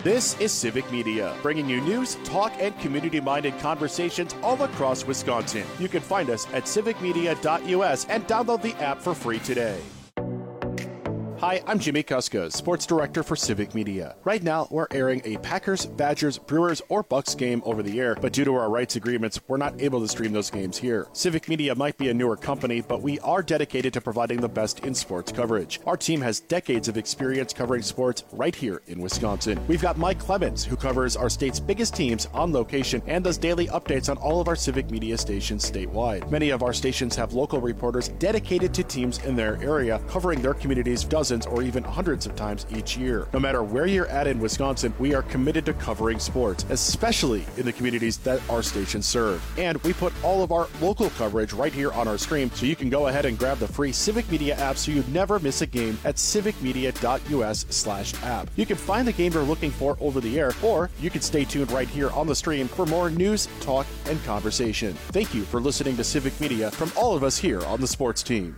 This is Civic Media, bringing you news, talk, and community-minded conversations all across Wisconsin. You can find us at civicmedia.us and download the app for free today. Hi, I'm Jimmy Kuska, Sports Director for Civic Media. Right now, we're airing a Packers, Badgers, Brewers, or Bucks game over the air, but due to our rights agreements, we're not able to stream those games here. Civic Media might be a newer company, but we are dedicated to providing the best in sports coverage. Our team has decades of experience covering sports right here in Wisconsin. We've got Mike Clemens, who covers our state's biggest teams on location and does daily updates on all of our Civic Media stations statewide. Many of our stations have local reporters dedicated to teams in their area, covering their communities dozens or even hundreds of times each year. No matter where you're at in Wisconsin, we are committed to covering sports, especially in the communities that our stations serve. And we put all of our local coverage right here on our stream, so you can go ahead and grab the free Civic Media app so you never miss a game at civicmedia.us/app. You can find the game you're looking for over the air, or you can stay tuned right here on the stream for more news, talk, and conversation. Thank you for listening to Civic Media from all of us here on the sports team.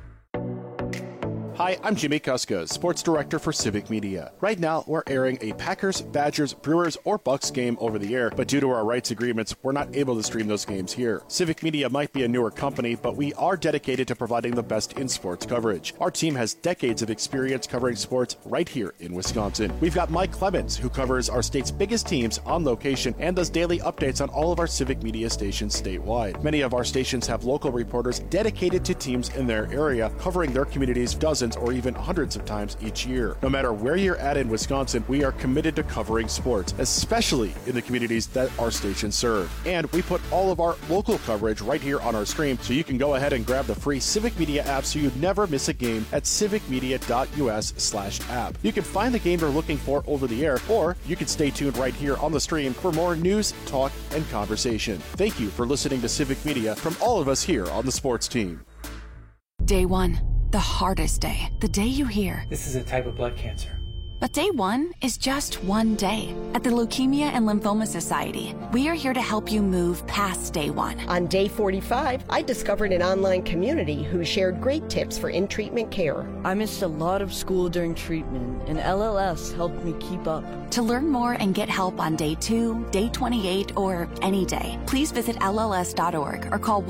Hi, I'm Jimmy Kuska, Sports Director for Civic Media. Right now, we're airing a Packers, Badgers, Brewers, or Bucks game over the air, but due to our rights agreements, we're not able to stream those games here. Civic Media might be a newer company, but we are dedicated to providing the best in sports coverage. Our team has decades of experience covering sports right here in Wisconsin. We've got Mike Clemens, who covers our state's biggest teams on location and does daily updates on all of our Civic Media stations statewide. Many of our stations have local reporters dedicated to teams in their area, covering their communities dozens or even hundreds of times each year. No matter where you're at in Wisconsin, we are committed to covering sports, especially in the communities that our stations serve. And we put all of our local coverage right here on our stream, so you can go ahead and grab the free Civic Media app so you never miss a game at civicmedia.us/app. You can find the game you're looking for over the air, or you can stay tuned right here on the stream for more news, talk, and conversation. Thank you for listening to Civic Media from all of us here on the sports team. Day one. The hardest day. The day you hear, "This is a type of blood cancer." But day one is just one day. At the Leukemia and Lymphoma Society, we are here to help you move past day one. On day 45, I discovered an online community who shared great tips for in-treatment care. I missed a lot of school during treatment, and LLS helped me keep up. To learn more and get help on day 2, day 28, or any day, please visit LLS.org or call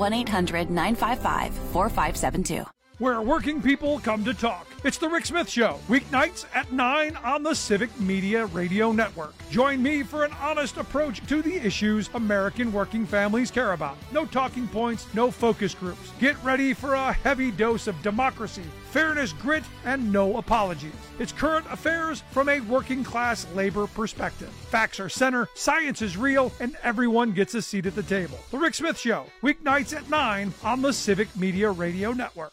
1-800-955-4572. Where working people come to talk. It's The Rick Smith Show, weeknights at 9 on the Civic Media Radio Network. Join me for an honest approach to the issues American working families care about. No talking points, no focus groups. Get ready for a heavy dose of democracy, fairness, grit, and no apologies. It's current affairs from a working class labor perspective. Facts are center, science is real, and everyone gets a seat at the table. The Rick Smith Show, weeknights at 9 on the Civic Media Radio Network.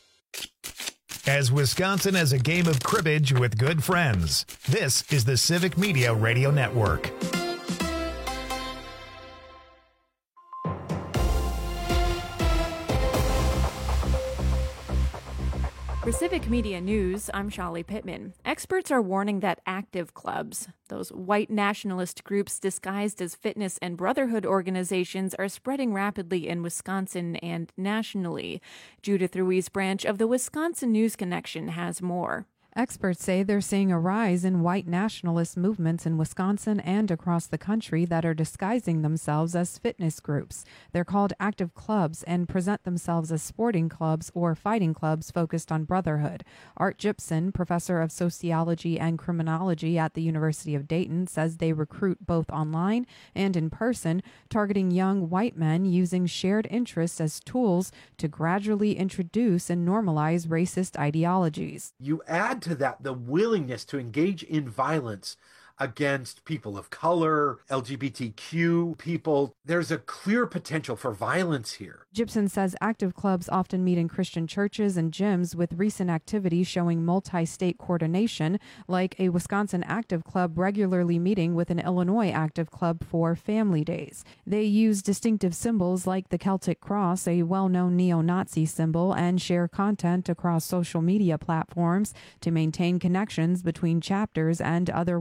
As Wisconsin has a game of cribbage with good friends, this is the Civic Media Radio Network. For Civic Media News, I'm Shali Pittman. Experts are warning that active clubs, those white nationalist groups disguised as fitness and brotherhood organizations, are spreading rapidly in Wisconsin and nationally. Judith Ruiz Branch of the Wisconsin News Connection has more. Experts say they're seeing a rise in white nationalist movements in Wisconsin and across the country that are disguising themselves as fitness groups. They're called active clubs and present themselves as sporting clubs or fighting clubs focused on brotherhood. Art Gibson, professor of sociology and criminology at the University of Dayton, says they recruit both online and in person, targeting young white men using shared interests as tools to gradually introduce and normalize racist ideologies. You add to that the willingness to engage in violence against people of color, LGBTQ people. There's a clear potential for violence here. Gibson says active clubs often meet in Christian churches and gyms, with recent activities showing multi-state coordination, like a Wisconsin active club regularly meeting with an Illinois active club for family days. They use distinctive symbols like the Celtic cross, a well-known neo-Nazi symbol, and share content across social media platforms to maintain connections between chapters and other white supremacists.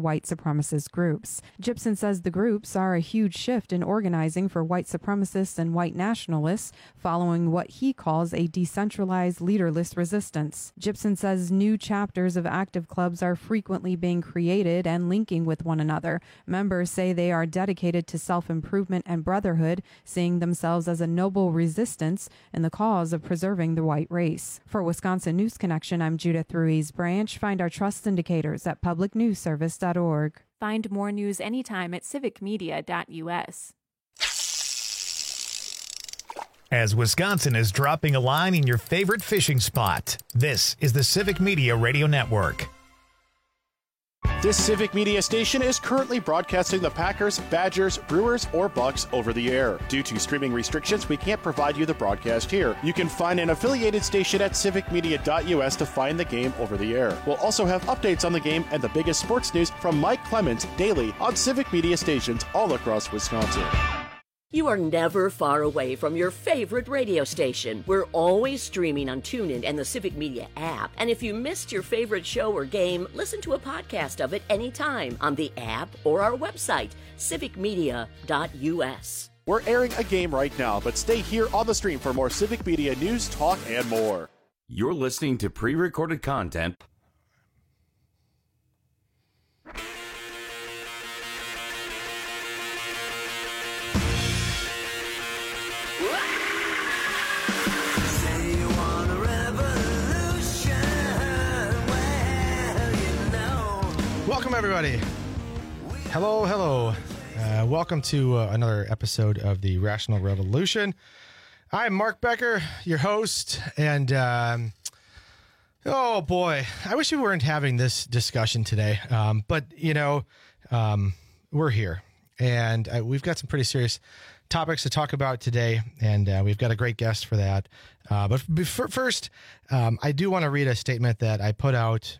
supremacist groups. Gibson says the groups are a huge shift in organizing for white supremacists and white nationalists, following what he calls a decentralized, leaderless resistance. Gibson says new chapters of active clubs are frequently being created and linking with one another. Members say they are dedicated to self-improvement and brotherhood, seeing themselves as a noble resistance in the cause of preserving the white race. For Wisconsin News Connection, I'm Judith Ruiz Branch. Find our trust indicators at publicnewsservice.org. Find more news anytime at civicmedia.us. As Wisconsin is dropping a line in your favorite fishing spot, this is the Civic Media Radio Network. This Civic Media station is currently broadcasting the Packers, Badgers, Brewers, or Bucks over the air. Due to streaming restrictions, we can't provide you the broadcast here. You can find an affiliated station at civicmedia.us to find the game over the air. We'll also have updates on the game and the biggest sports news from Mike Clemens daily on Civic Media stations all across Wisconsin. You are never far away from your favorite radio station. We're always streaming on TuneIn and the Civic Media app. And if you missed your favorite show or game, listen to a podcast of it anytime on the app or our website, civicmedia.us. We're airing a game right now, but stay here on the stream for more Civic Media news, talk, and more. You're listening to pre-recorded content. Welcome, everybody. Hello. Welcome to another episode of the Rational Revolution. I'm Mark Becker, your host, and oh boy, I wish we weren't having this discussion today, but we're here, and we've got some pretty serious topics to talk about today, and we've got a great guest for that. But first, I do want to read a statement that I put out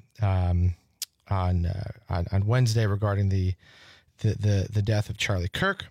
on Wednesday regarding the death of Charlie Kirk.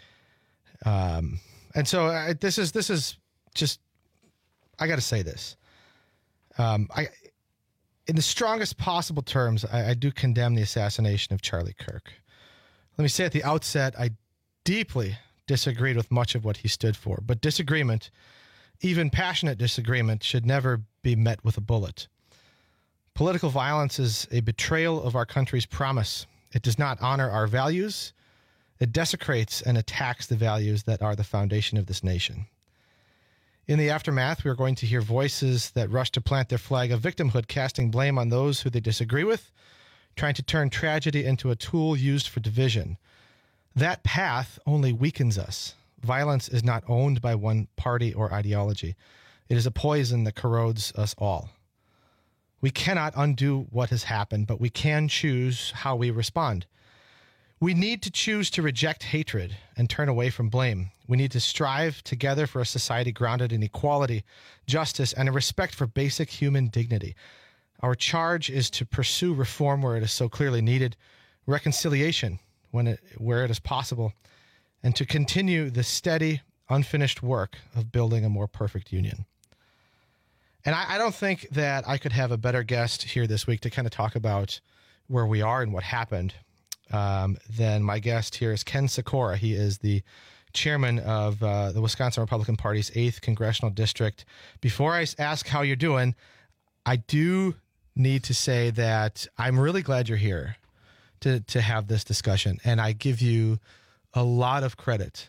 And so this is just, I got to say this. In the strongest possible terms, I do condemn the assassination of Charlie Kirk. Let me say at the outset, I deeply disagreed with much of what he stood for, but disagreement, even passionate disagreement, should never be met with a bullet. Political violence is a betrayal of our country's promise. It does not honor our values. It desecrates and attacks the values that are the foundation of this nation. In the aftermath, we are going to hear voices that rush to plant their flag of victimhood, casting blame on those who they disagree with, trying to turn tragedy into a tool used for division. That path only weakens us. Violence is not owned by one party or ideology. It is a poison that corrodes us all. We cannot undo what has happened, but we can choose how we respond. We need to choose to reject hatred and turn away from blame. We need to strive together for a society grounded in equality, justice, and a respect for basic human dignity. Our charge is to pursue reform where it is so clearly needed, reconciliation where it is possible, and to continue the steady, unfinished work of building a more perfect union. And I don't think that I could have a better guest here this week to kind of talk about where we are and what happened than my guest here is Ken Sikora. He is the chairman of the Wisconsin Republican Party's 8th Congressional District. Before I ask how you're doing, I do need to say that I'm really glad you're here to have this discussion. And I give you a lot of credit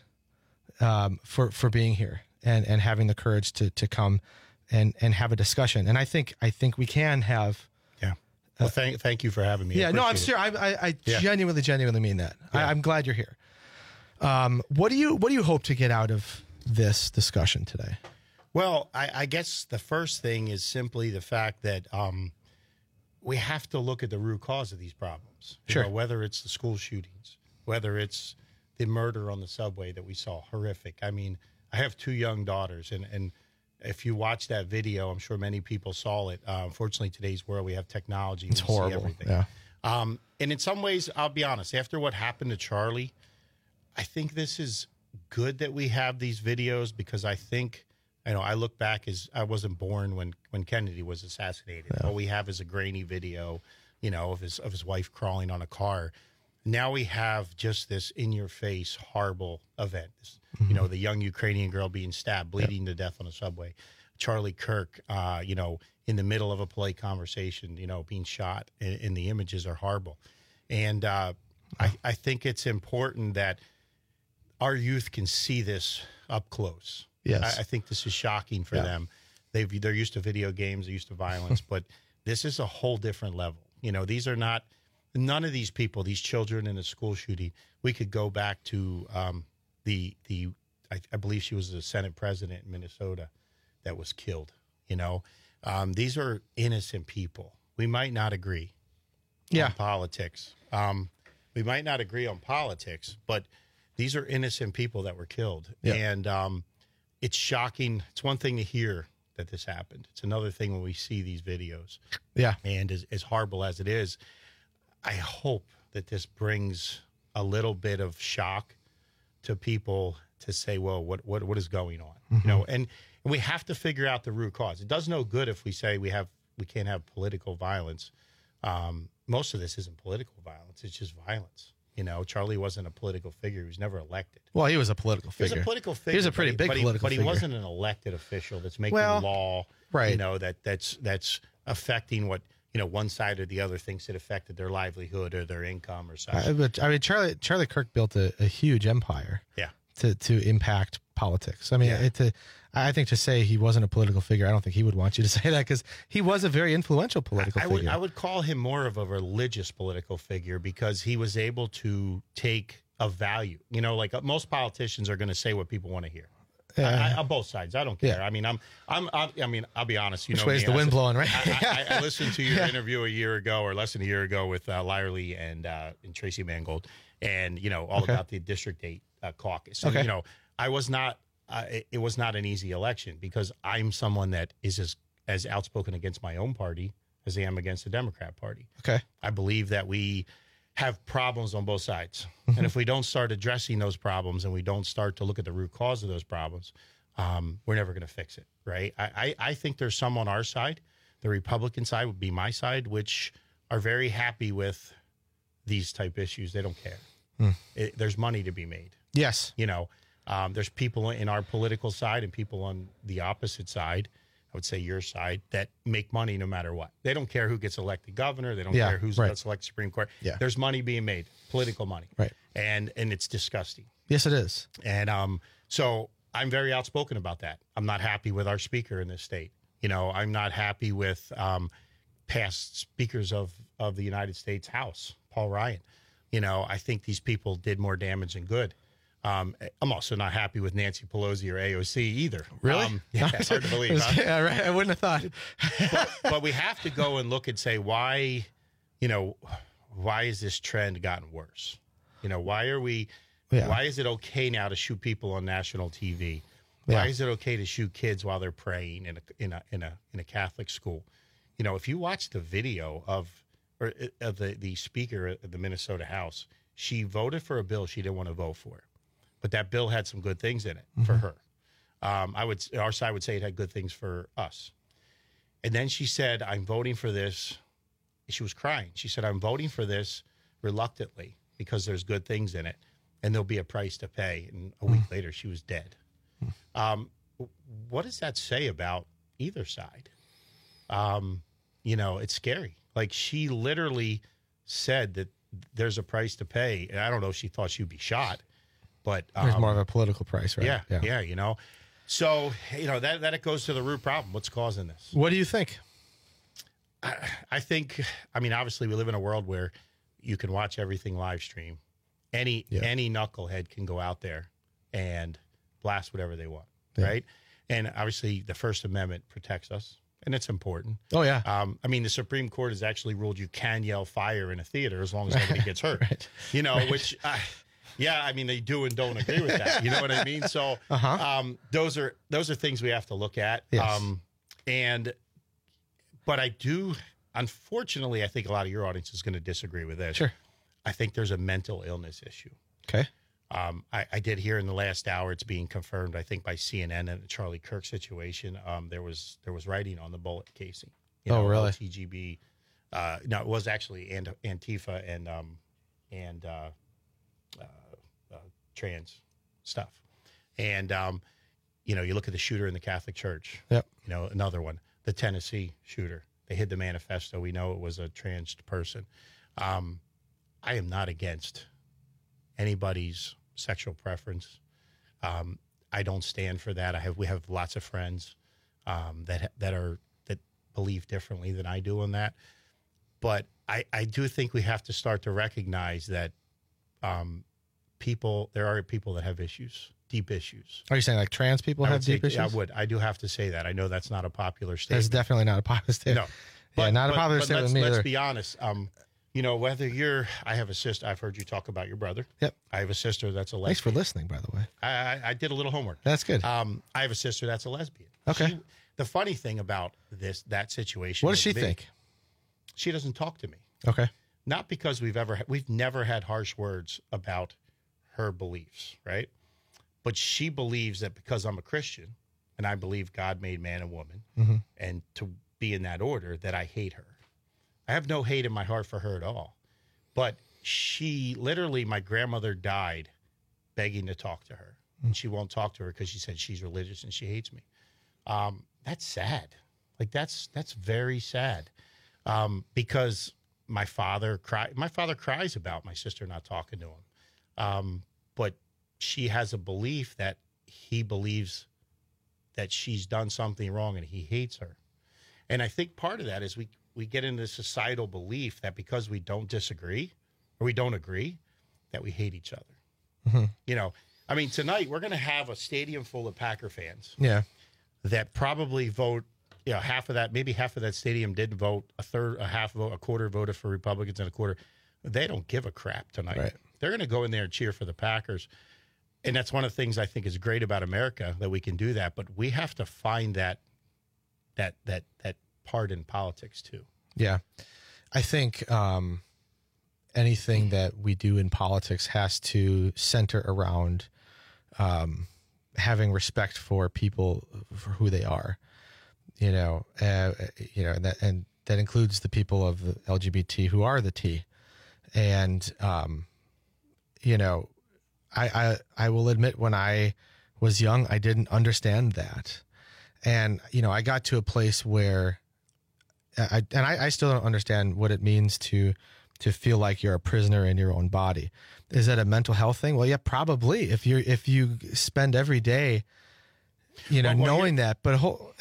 for being here and having the courage to come and have a discussion. And I think we can have. Yeah. Well, thank you for having me. Yeah, no, I'm sure. I genuinely mean that. Yeah. I'm glad you're here. What do you hope to get out of this discussion today? Well, I guess the first thing is simply the fact that we have to look at the root cause of these problems. Sure. Whether it's the school shootings, whether it's the murder on the subway that we saw, horrific. I mean, I have 2 young daughters, and if you watch that video, I'm sure many people saw it. Unfortunately, today's world, we have technology. It's horrible. See everything. Yeah. And in some ways, I'll be honest, after what happened to Charlie, I think this is good that we have these videos because I think, I look back as I wasn't born when Kennedy was assassinated. Yeah. All we have is a grainy video, of his wife crawling on a car. now we have just this in-your-face horrible event. You know, the young Ukrainian girl being stabbed, bleeding to death on a subway. Charlie Kirk, you know, in the middle of a polite conversation, you know, being shot, and the images are horrible. And I think it's important that our youth can see this up close. Yes. I think this is shocking for them. They're used to video games, they're used to violence, but this is a whole different level. You know, these are not, none of these people, these children in a school shooting, we could go back to I believe she was the Senate president in Minnesota that was killed. You know, these are innocent people. We might not agree on politics. We might not agree on politics, but these are innocent people that were killed. And it's shocking. It's one thing to hear that this happened. It's another thing when we see these videos. Yeah. And as horrible as it is, I hope that this brings a little bit of shock to people to say, well, what is going on? You know, and we have to figure out the root cause. It does no good if we say we can't have political violence. Most of this isn't political violence. It's just violence. You know, Charlie wasn't a political figure. He was never elected. Well, he was a political figure. He was a political figure. He was a pretty big political figure. But he wasn't an elected official that's making law, right. You know, that's affecting what, you know, one side or the other thinks it affected their livelihood or their income or something. But I mean, Charlie Kirk built a huge empire. Yeah. To impact politics. I mean, I think to say he wasn't a political figure, I don't think he would want you to say that, because he was a very influential political figure. I would call him more of a religious political figure, because he was able to take a value. You know, like most politicians are going to say what people want to hear. On both sides, I don't care. I mean, I mean, I'll be honest. You Which know, way is the wind blowing, right? I listened to your interview a year ago, or less than a year ago, with Lyerly and Tracy Mangold, and you know all about the District 8 caucus. And, you know, I was not. It was not an easy election, because I'm someone that is as outspoken against my own party as I am against the Democrat Party. Okay, I believe that we have problems on both sides, and if we don't start addressing those problems and we don't start to look at the root cause of those problems, we're never going to fix it. Right? I think there's some on our side. The Republican side would be my side, which are very happy with these type issues. They don't care. There's money to be made. Yes. You know, there's people in our political side and people on the opposite side, I would say your side, that make money no matter what. They don't care who gets elected governor. They don't care who's gets elected Supreme Court. Yeah. There's money being made, political money. Right. And it's disgusting. Yes, it is. And so I'm very outspoken about that. I'm not happy with our speaker in this state. You know, I'm not happy with past speakers of the United States House, Paul Ryan. You know, I think these people did more damage than good. I'm also not happy with Nancy Pelosi or AOC either. Really? Yeah, it's hard to believe. Huh? Yeah, right. I wouldn't have thought. but we have to go and look and say, why, you know, why has this trend gotten worse? You know, why are we? Yeah. Why is it okay now to shoot people on national TV? Why is it okay to shoot kids while they're praying in a Catholic school? You know, if you watch the video of the speaker of the Minnesota House, she voted for a bill she didn't want to vote for. But that bill had some good things in it for her. Our side would say it had good things for us. And then she said, I'm voting for this. She was crying. She said, I'm voting for this reluctantly because there's good things in it, and there'll be a price to pay. And a week later, she was dead. What does that say about either side? You know, it's scary. Like, she literally said that there's a price to pay. And I don't know if she thought she'd be shot. But there's more of a political price, right? Yeah, you know. So, you know, that it goes to the root problem. What's causing this? What do you think? I think, I mean, obviously we live in a world where you can watch everything live stream. Any knucklehead can go out there and blast whatever they want, right? And obviously the First Amendment protects us, and it's important. Oh, yeah. I mean, the Supreme Court has actually ruled you can yell fire in a theater as long as nobody gets hurt. Right. You know, which... yeah, I mean, they do and don't agree with that. You know what I mean? So those are things we have to look at. Yes. But I do, unfortunately, I think a lot of your audience is going to disagree with this. Sure. I think there's a mental illness issue. Okay. I did hear in the last hour, it's being confirmed, I think, by CNN and the Charlie Kirk situation. There was writing on the bullet casing. You know, really? TGB. No, it was actually Antifa and trans stuff. And, you know, you look at the shooter in the Catholic Church. Yep. You know, another one, the Tennessee shooter. They hid the manifesto. We know it was a trans person. I am not against anybody's sexual preference. I don't stand for that. We have lots of friends that believe differently than I do on that. But I do think we have to start to recognize that there are people that have issues, deep issues. Are you saying like trans people have deep issues? I would. I do have to say that. I know that's not a popular statement. It's definitely not a popular statement. No. Not a popular statement with me either. Let's be honest. You know, I have a sister. I've heard you talk about your brother. Yep. I have a sister that's a lesbian. Thanks for listening, by the way. I did a little homework. That's good. I have a sister that's a lesbian. Okay. The funny thing about that situation. What does she think? She doesn't talk to me. Okay. Not because we've never had harsh words about her beliefs, right? But she believes that because I'm a Christian and I believe God made man and woman, and to be in that order, that I hate her. I have no hate in my heart for her at all. But she literally, my grandmother died begging to talk to her. And she won't talk to her because she said she's religious and she hates me. That's sad. Like that's very sad. Because my father cries about my sister not talking to him. But she has a belief that he believes that she's done something wrong and he hates her. And I think part of that is we get into the societal belief that because we don't disagree or we don't agree, that we hate each other. Mm-hmm. You know, I mean, tonight we're going to have a stadium full of Packer fans. Yeah. That probably vote, you know, maybe half of that stadium didn't vote, a quarter voted for Republicans and a quarter. They don't give a crap tonight. Right. They're going to go in there and cheer for the Packers. And that's one of the things I think is great about America, that we can do that. But we have to find that part in politics too. Yeah. I think anything that we do in politics has to center around having respect for people for who they are. And that includes the people of the LGBT who are the T. And I will admit, when I was young, I didn't understand that. And, I got to a place where I still don't understand what it means to feel like you're a prisoner in your own body. Is that a mental health thing? Well, yeah, probably. If you spend every day, knowing that, but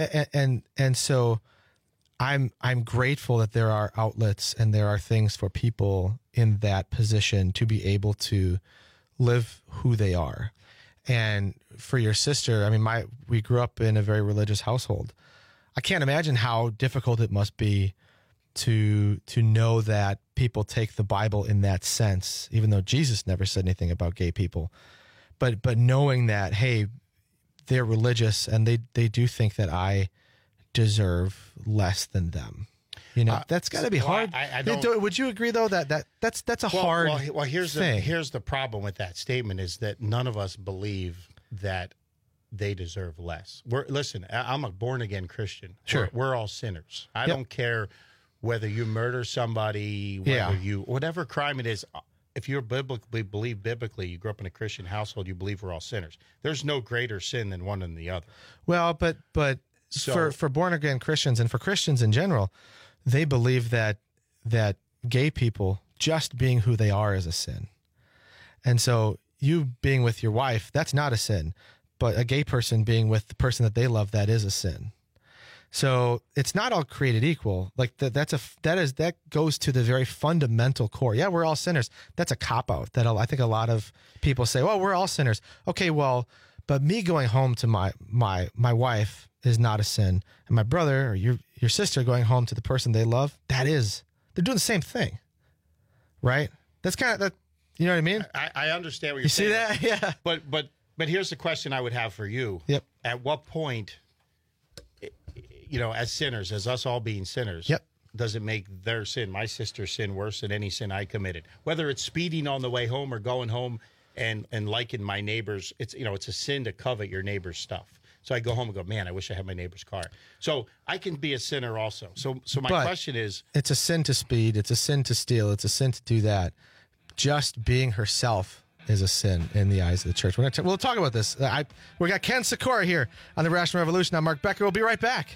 so I'm grateful that there are outlets and there are things for people in that position to be able to live who they are. And for your sister, I mean, we grew up in a very religious household. I can't imagine how difficult it must be to know that people take the Bible in that sense, even though Jesus never said anything about gay people. But knowing that, hey, they're religious and they do think that I deserve less than them. That's got to be hard. Would you agree though that's a hard thing? Here's the problem with that statement is that none of us believe that they deserve less. Listen, I'm a born again Christian. Sure, we're all sinners. I don't care whether you murder somebody, whatever crime it is. If you believe biblically, you grew up in a Christian household, you believe we're all sinners. There's no greater sin than one and the other. Well, but for born again Christians and for Christians in general, they believe that gay people just being who they are is a sin. And so you being with your wife, that's not a sin. But a gay person being with the person that they love, that is a sin. So it's not all created equal. Like that goes to the very fundamental core. Yeah, we're all sinners. That's a cop-out that I think a lot of people say, well, we're all sinners. Okay, well, but me going home to my wife is not a sin. And my brother or your sister going home to the person they love, they're doing the same thing. Right? That's kind of that. You know what I mean? I understand what you're saying. You see that? Yeah. But here's the question I would have for you. Yep. At what point, as sinners, as us all being sinners, yep, does it make their sin, my sister's sin, worse than any sin I committed? Whether it's speeding on the way home or going home and liking my neighbor's, it's a sin to covet your neighbor's stuff. So I go home and go, man, I wish I had my neighbor's car. So I can be a sinner also. So my question is, it's a sin to speed. It's a sin to steal. It's a sin to do that. just being herself is a sin in the eyes of the church. We'll talk about this. We got Ken Sikora here on the Rational Revolution. I'm Mark Becker. We'll be right back.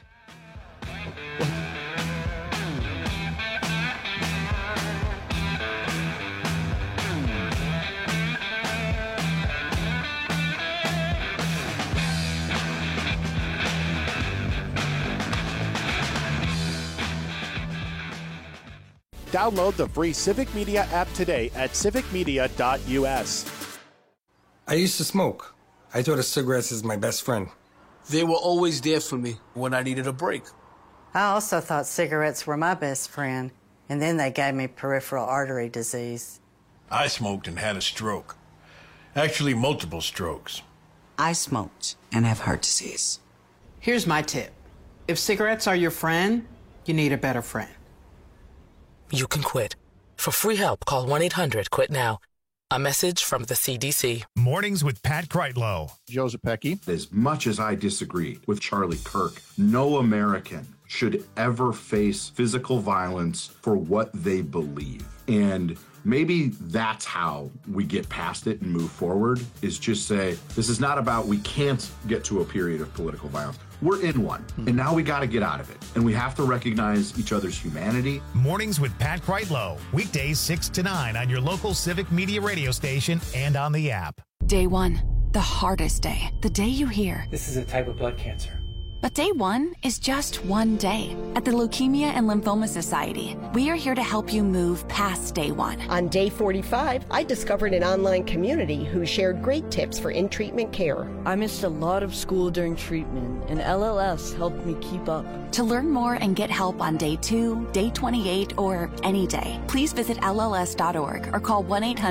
Download the free Civic Media app today at civicmedia.us. I used to smoke. I thought of cigarettes as my best friend. They were always there for me when I needed a break. I also thought cigarettes were my best friend, and then they gave me peripheral artery disease. I smoked and had a stroke. Actually, multiple strokes. I smoked and have heart disease. Here's my tip. If cigarettes are your friend, you need a better friend. You can quit. For free help, call 1-800-QUIT-NOW. A message from the CDC. Mornings with Pat Kreitlow. Joe Zepecki. As much as I disagree with Charlie Kirk, no American should ever face physical violence for what they believe. And maybe that's how we get past it and move forward, is just say, this is not about we can't get to a period of political violence. We're in one, and now we got to get out of it. And we have to recognize each other's humanity. Mornings with Pat Kreitlow. Weekdays 6 to 9 on your local Civic Media radio station and on the app. Day 1, the hardest day. The day you hear, this is a type of blood cancer. But day 1 is just one day. At the Leukemia and Lymphoma Society, we are here to help you move past day 1. On day 45, I discovered an online community who shared great tips for in-treatment care. I missed a lot of school during treatment, and LLS helped me keep up. To learn more and get help on day 2, day 28, or any day, please visit LLS.org or call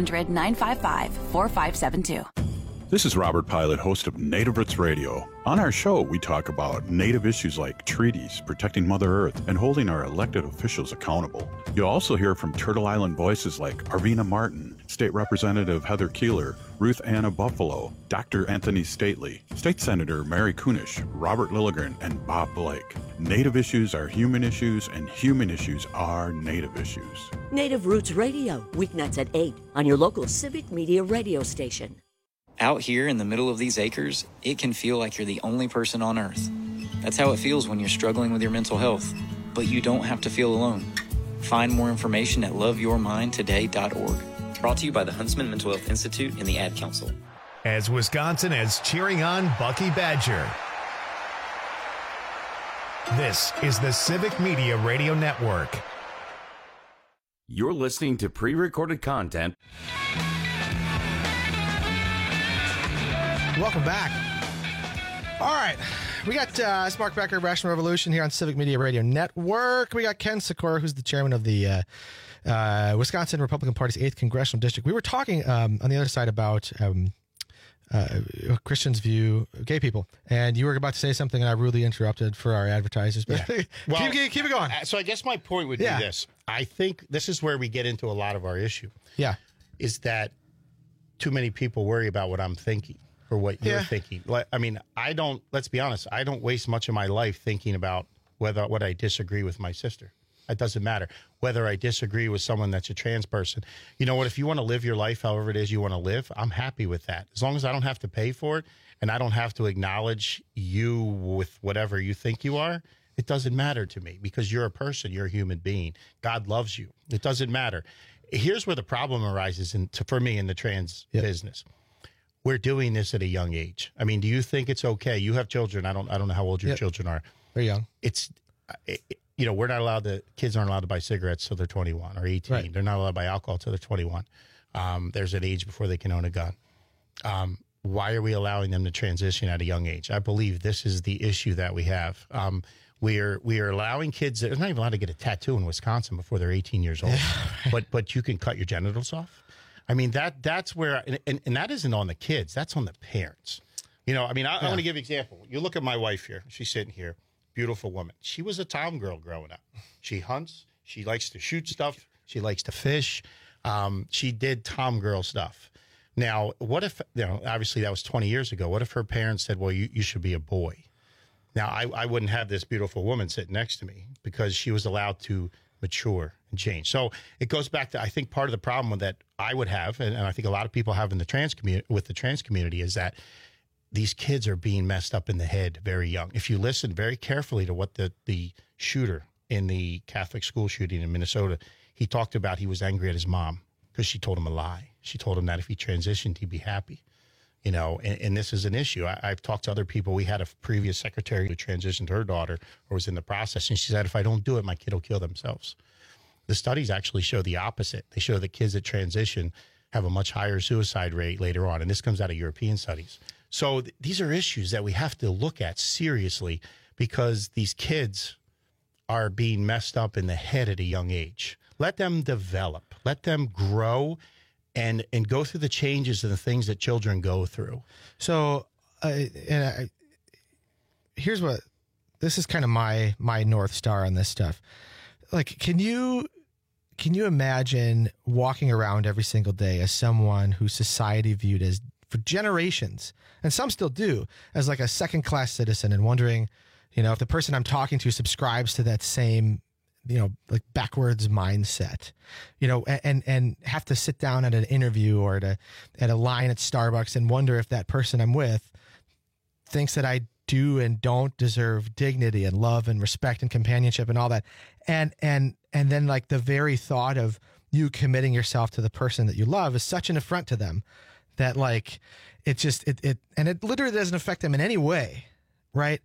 1-800-955-4572. This is Robert Pilot, host of Native Roots Radio. On our show, we talk about Native issues like treaties, protecting Mother Earth, and holding our elected officials accountable. You'll also hear from Turtle Island voices like Arvina Martin, State Representative Heather Keeler, Ruth Anna Buffalo, Dr. Anthony Stately, State Senator Mary Kunish, Robert Lilligren, and Bob Blake. Native issues are human issues, and human issues are Native issues. Native Roots Radio, weeknights at 8 on your local Civic Media radio station. Out here in the middle of these acres, it can feel like you're the only person on Earth. That's how it feels when you're struggling with your mental health. But you don't have to feel alone. Find more information at loveyourmindtoday.org. Brought to you by the Huntsman Mental Health Institute and the Ad Council. As Wisconsin is cheering on Bucky Badger. This is the Civic Media Radio Network. You're listening to pre-recorded content. Welcome back. All right. We got it's Mark Becker, Rational Revolution, here on Civic Media Radio Network. We got Ken Sikora, who's the chairman of the Wisconsin Republican Party's 8th Congressional District. We were talking on the other side about Christians view gay people, and you were about to say something, and I rudely interrupted for our advertisers. But Yeah. Well, keep it going. So I guess my point would be this. I think this is where we get into a lot of our issue. Yeah. Is that too many people worry about what I'm thinking or what you're thinking. I mean, let's be honest, I don't waste much of my life thinking about what I disagree with my sister. It doesn't matter. Whether I disagree with someone that's a trans person. You know what? If you want to live your life however it is you want to live, I'm happy with that. As long as I don't have to pay for it and I don't have to acknowledge you with whatever you think you are, it doesn't matter to me because you're a person. You're a human being. God loves you. It doesn't matter. Here's where the problem arises for me in the trans business. We're doing this at a young age. I mean, do you think it's okay? You have children. I don't know how old your children are. They're young. We're not allowed kids aren't allowed to buy cigarettes till they're 21 or 18. Right. They're not allowed to buy alcohol till they're 21. There's an age before they can own a gun. Why are we allowing them to transition at a young age? I believe this is the issue that we have. We are allowing kids, they're not even allowed to get a tattoo in Wisconsin before they're 18 years old, but you can cut your genitals off. I mean, that's where, and that isn't on the kids, that's on the parents. You know, I mean, I want to give you an example. You look at my wife here, she's sitting here, beautiful woman. She was a tom girl growing up. She hunts, she likes to shoot stuff, she likes to fish. She did tom girl stuff. Now, what if, obviously that was 20 years ago. What if her parents said, well, you should be a boy? Now, I wouldn't have this beautiful woman sitting next to me because she was allowed to mature and change. So it goes back to, I think part of the problem that I would have, and I think a lot of people have in the trans community, is that these kids are being messed up in the head very young. If you listen very carefully to what the shooter in the Catholic school shooting in Minnesota, he talked about, he was angry at his mom because she told him a lie. She told him that if he transitioned, he'd be happy. You know, and this is an issue. I've talked to other people. We had a previous secretary who transitioned her daughter or was in the process, and she said, if I don't do it, my kid will kill themselves. The studies actually show the opposite. They show that kids that transition have a much higher suicide rate later on, and this comes out of European studies. So these are issues that we have to look at seriously, because these kids are being messed up in the head at a young age. Let them develop. Let them grow and go through the changes and the things that children go through. So, here's what, this is kind of my North Star on this stuff. Like, can you imagine walking around every single day as someone who society viewed as, for generations, and some still do, as like a second-class citizen, and wondering, you know, if the person I'm talking to subscribes to that same, you know, like backwards mindset, you know, and have to sit down at an interview or at a line at Starbucks and wonder if that person I'm with thinks that I do and don't deserve dignity and love and respect and companionship and all that. And then like the very thought of you committing yourself to the person that you love is such an affront to them that like, it literally doesn't affect them in any way. Right.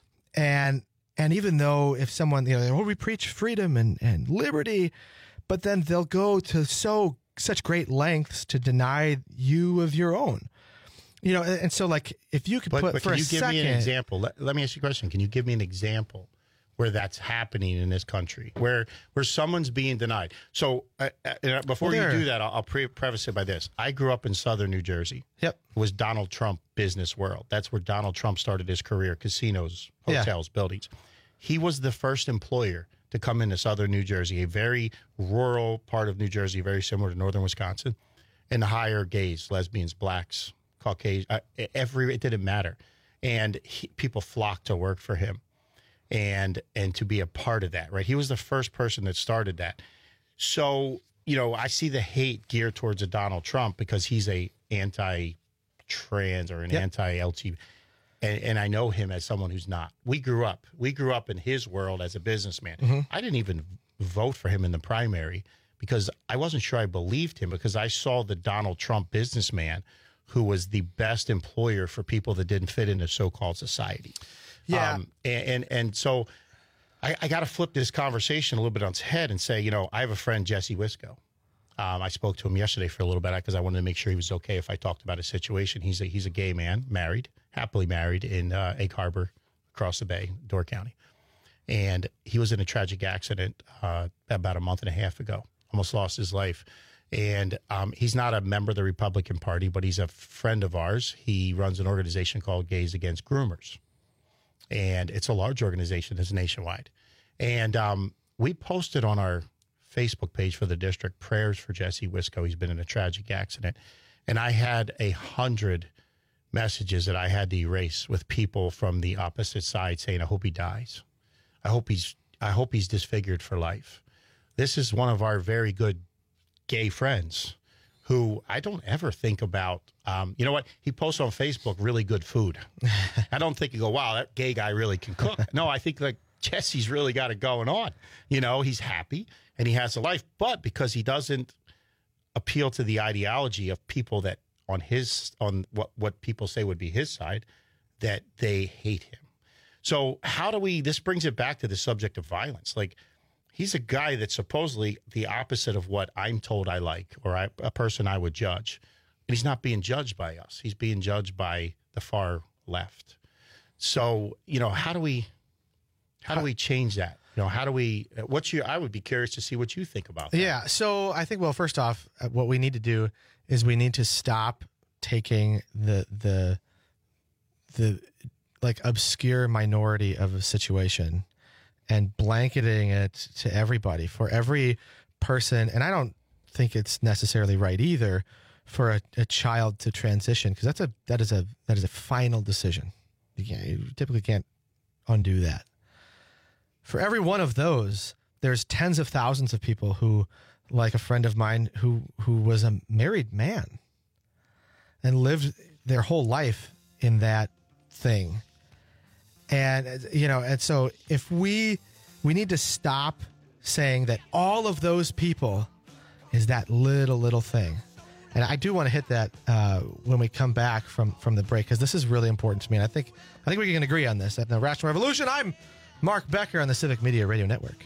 And even though if someone, you know, we preach freedom and liberty, but then they'll go to such great lengths to deny you of your own, you know. And so like, if you could put for a second, give me an example? Let me ask you a question. Can you give me an example where that's happening in this country, where someone's being denied? So before you do that, I'll preface it by this. I grew up in southern New Jersey. Yep. It was Donald Trump business world. That's where Donald Trump started his career: casinos, hotels, buildings. He was the first employer to come into southern New Jersey, a very rural part of New Jersey, very similar to northern Wisconsin, and to hire gays, lesbians, blacks, Caucasian, it didn't matter. And people flocked to work for him and to be a part of that, right? He was the first person that started that. So, you know, I see the hate geared towards a Donald Trump because he's a anti-trans or an anti-LGBT. And I know him as someone who's not. We grew up in his world as a businessman. Mm-hmm. I didn't even vote for him in the primary because I wasn't sure I believed him, because I saw the Donald Trump businessman who was the best employer for people that didn't fit into so-called society. Yeah. And so I got to flip this conversation a little bit on its head and say, you know, I have a friend, Jesse Wisco. I spoke to him yesterday for a little bit because I wanted to make sure he was okay if I talked about his situation. He's a gay man, happily married in Egg Harbor, across the bay, Door County. And he was in a tragic accident about a month and a half ago, almost lost his life. And he's not a member of the Republican Party, but he's a friend of ours. He runs an organization called Gays Against Groomers. And it's a large organization. It's nationwide. And we posted on our Facebook page for the district prayers for Jesse Wisco. He's been in a tragic accident. And I had 100 messages that I had to erase with people from the opposite side saying, I hope he dies. I hope he's disfigured for life. This is one of our very good gay friends who I don't ever think about. You know what? He posts on Facebook really good food. I don't think you go, wow, that gay guy really can cook. No, I think like Jesse's really got it going on. You know, he's happy and he has a life, but because he doesn't appeal to the ideology of people that on what people say would be his side, that they hate him. So how do this brings it back to the subject of violence. Like, he's a guy that's supposedly the opposite of what I'm told I like, or a person I would judge. And he's not being judged by us. He's being judged by the far left. So, you know, how do we change that? You know, how do we, I would be curious to see what you think about that. Yeah. So I think, well, first off, what we need to do is we need to stop taking the like obscure minority of a situation and blanketing it to everybody, for every person. And I don't think it's necessarily right either for a child to transition, because that is a final decision. You typically can't undo that. For every one of those, there's tens of thousands of people who, like a friend of mine who was a married man and lived their whole life in that thing. And, and so if we need to stop saying that all of those people is that little thing. And I do want to hit that when we come back from the break, because this is really important to me. And I think we can agree on this. At the Rational Revolution, I'm Mark Becker on the Civic Media Radio Network.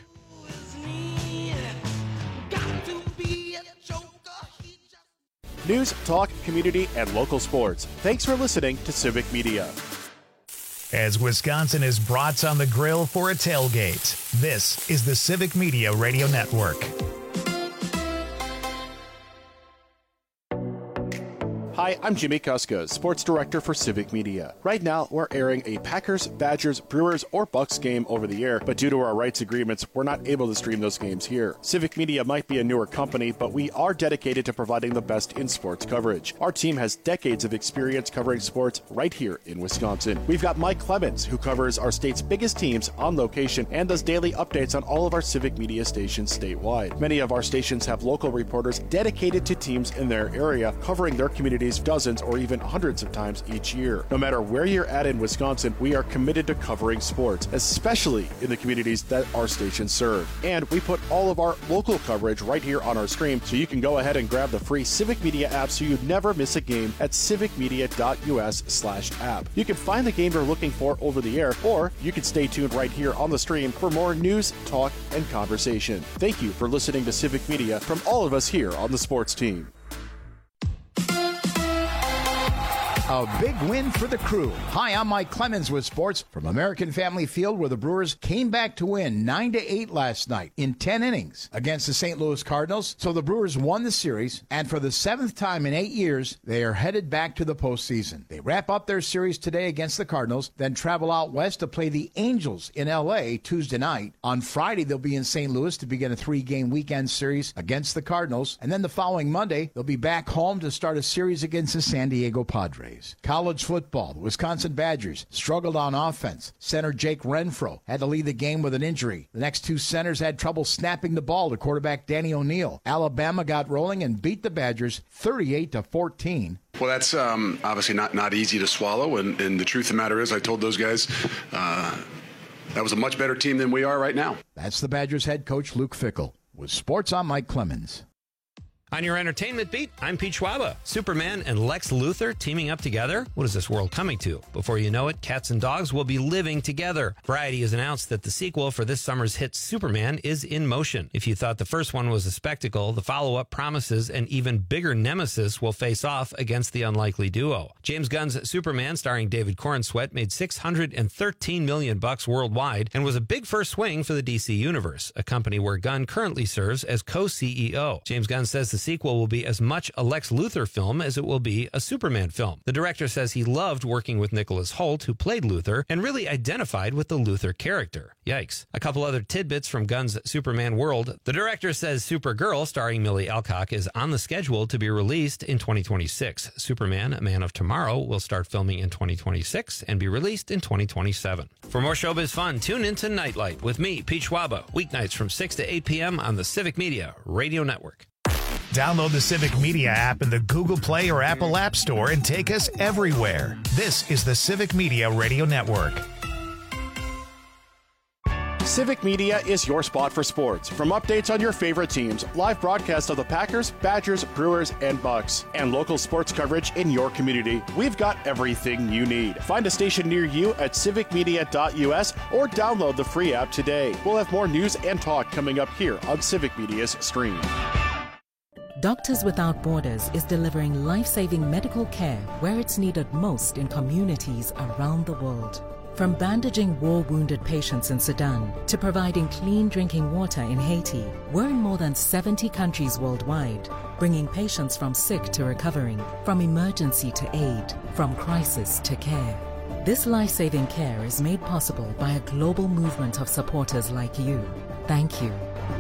News, talk, community, and local sports. Thanks for listening to Civic Media. As Wisconsin is brats on the grill for a tailgate, this is the Civic Media Radio Network. Hi, I'm Jimmy Kuska, Sports Director for Civic Media. Right now, we're airing a Packers, Badgers, Brewers, or Bucks game over the air, but due to our rights agreements, we're not able to stream those games here. Civic Media might be a newer company, but we are dedicated to providing the best in sports coverage. Our team has decades of experience covering sports right here in Wisconsin. We've got Mike Clemens, who covers our state's biggest teams on location and does daily updates on all of our Civic Media stations statewide. Many of our stations have local reporters dedicated to teams in their area, covering their communities dozens or even hundreds of times each year. No matter where you're at in Wisconsin, we are committed to covering sports, especially in the communities that our stations serve. And we put all of our local coverage right here on our stream, so you can go ahead and grab the free Civic Media app so you never miss a game at civicmedia.us/app. You can find the game you're looking for over the air, or you can stay tuned right here on the stream for more news, talk, and conversation. Thank you for listening to Civic Media from all of us here on the sports team. A big win for the Crew. Hi, I'm Mike Clemens with sports from American Family Field, where the Brewers came back to win 9-8 last night in 10 innings against the St. Louis Cardinals. So the Brewers won the series, and for the 7th time in 8 years, they are headed back to the postseason. They wrap up their series today against the Cardinals, then travel out west to play the Angels in L.A. Tuesday night. On Friday, they'll be in St. Louis to begin a 3-game weekend series against the Cardinals, and then the following Monday, they'll be back home to start a series against the San Diego Padres. College football, the Wisconsin Badgers struggled on offense. Center Jake Renfro had to lead the game with an injury. The next two centers had trouble snapping the ball to quarterback Danny O'Neal. Alabama got rolling and beat the Badgers 38-14. Well, that's obviously not easy to swallow, and the truth of the matter is I told those guys that was a much better team than we are right now. That's the Badgers head coach Luke Fickell. With sports, I'm Mike Clemens. On your entertainment beat, I'm Pete Schwaba. Superman and Lex Luthor teaming up together? What is this world coming to? Before you know it, cats and dogs will be living together. Variety has announced that the sequel for this summer's hit Superman is in motion. If you thought the first one was a spectacle, the follow-up promises an even bigger nemesis will face off against the unlikely duo. James Gunn's Superman, starring David Corenswet, made $613 million worldwide and was a big first swing for the DC Universe, a company where Gunn currently serves as co-CEO. James Gunn says the sequel will be as much a Lex Luthor film as it will be a Superman film. The director says he loved working with Nicholas Hoult, who played Luthor, and really identified with the Luthor character. Yikes. A couple other tidbits from Gunn's Superman world. The director says Supergirl, starring Millie Alcock, is on the schedule to be released in 2026. Superman, A Man of Tomorrow, will start filming in 2026 and be released in 2027. For more showbiz fun, tune into Nightlight with me, Pete Schwaba, weeknights from 6 to 8 p.m. on the Civic Media Radio Network. Download the Civic Media app in the Google Play or Apple App Store and take us everywhere. This is the Civic Media Radio Network. Civic Media is your spot for sports. From updates on your favorite teams, live broadcasts of the Packers, Badgers, Brewers, and Bucks, and local sports coverage in your community, we've got everything you need. Find a station near you at civicmedia.us or download the free app today. We'll have more news and talk coming up here on Civic Media's stream. Doctors Without Borders is delivering life-saving medical care where it's needed most in communities around the world. From bandaging war-wounded patients in Sudan to providing clean drinking water in Haiti, we're in more than 70 countries worldwide, bringing patients from sick to recovering, from emergency to aid, from crisis to care. This life-saving care is made possible by a global movement of supporters like you. Thank you.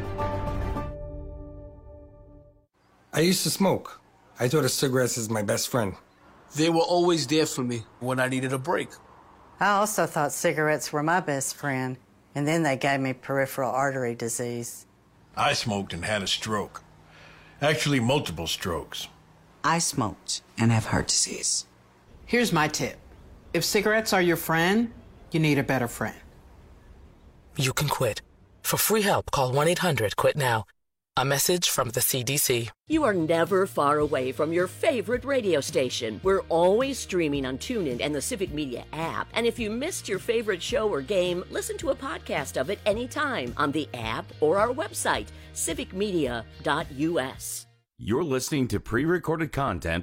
I used to smoke. I thought of cigarettes as my best friend. They were always there for me when I needed a break. I also thought cigarettes were my best friend. and then they gave me peripheral artery disease. I smoked and had a stroke. Actually, multiple strokes. I smoked and have heart disease. Here's my tip. If cigarettes are your friend, you need a better friend. You can quit. For free help, call 1-800-QUIT-NOW. A message from the CDC. You are never far away from your favorite radio station. We're always streaming on TuneIn and the Civic Media app. And if you missed your favorite show or game, listen to a podcast of it anytime on the app or our website, civicmedia.us. You're listening to pre-recorded content.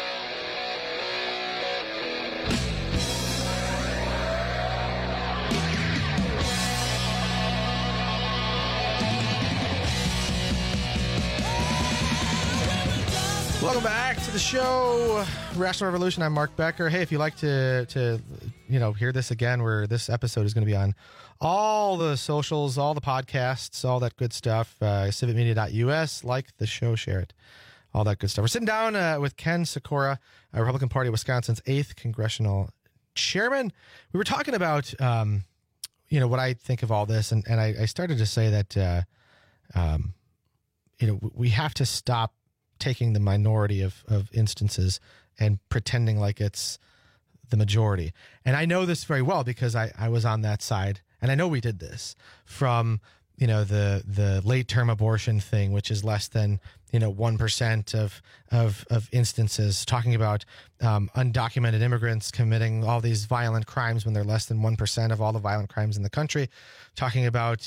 Welcome back to the show, Rational Revolution. I'm Mark Becker. Hey, if you like to hear this again, where this episode is going to be on all the socials, all the podcasts, all that good stuff, civicmedia.us, like the show, share it, all that good stuff. We're sitting down with Ken Sikora, Republican Party of Wisconsin's 8th congressional chairman. We were talking about, what I think of all this, and I started to say that, we have to stop taking the minority of instances and pretending like it's the majority. And I know this very well because I was on that side, and I know we did this from, the late term abortion thing, which is less than, 1% of instances, talking about undocumented immigrants committing all these violent crimes when they're less than 1% of all the violent crimes in the country, talking about,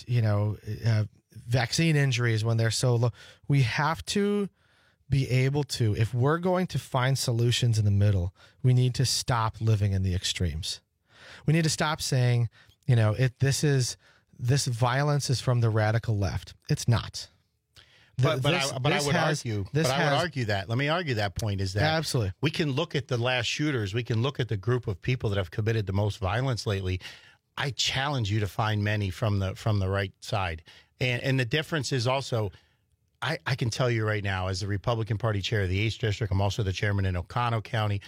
vaccine injuries when they're so low. We have to be able to, if we're going to find solutions in the middle, we need to stop living in the extremes. We need to stop saying, this violence is from the radical left. It's not. But I would argue that. Let me argue that point is that absolutely we can look at the last shooters. We can look at the group of people that have committed the most violence lately. I challenge you to find many from the right side. And the difference is also, I can tell you right now, as the Republican Party chair of the 8th District, I'm also the chairman in Oconto County.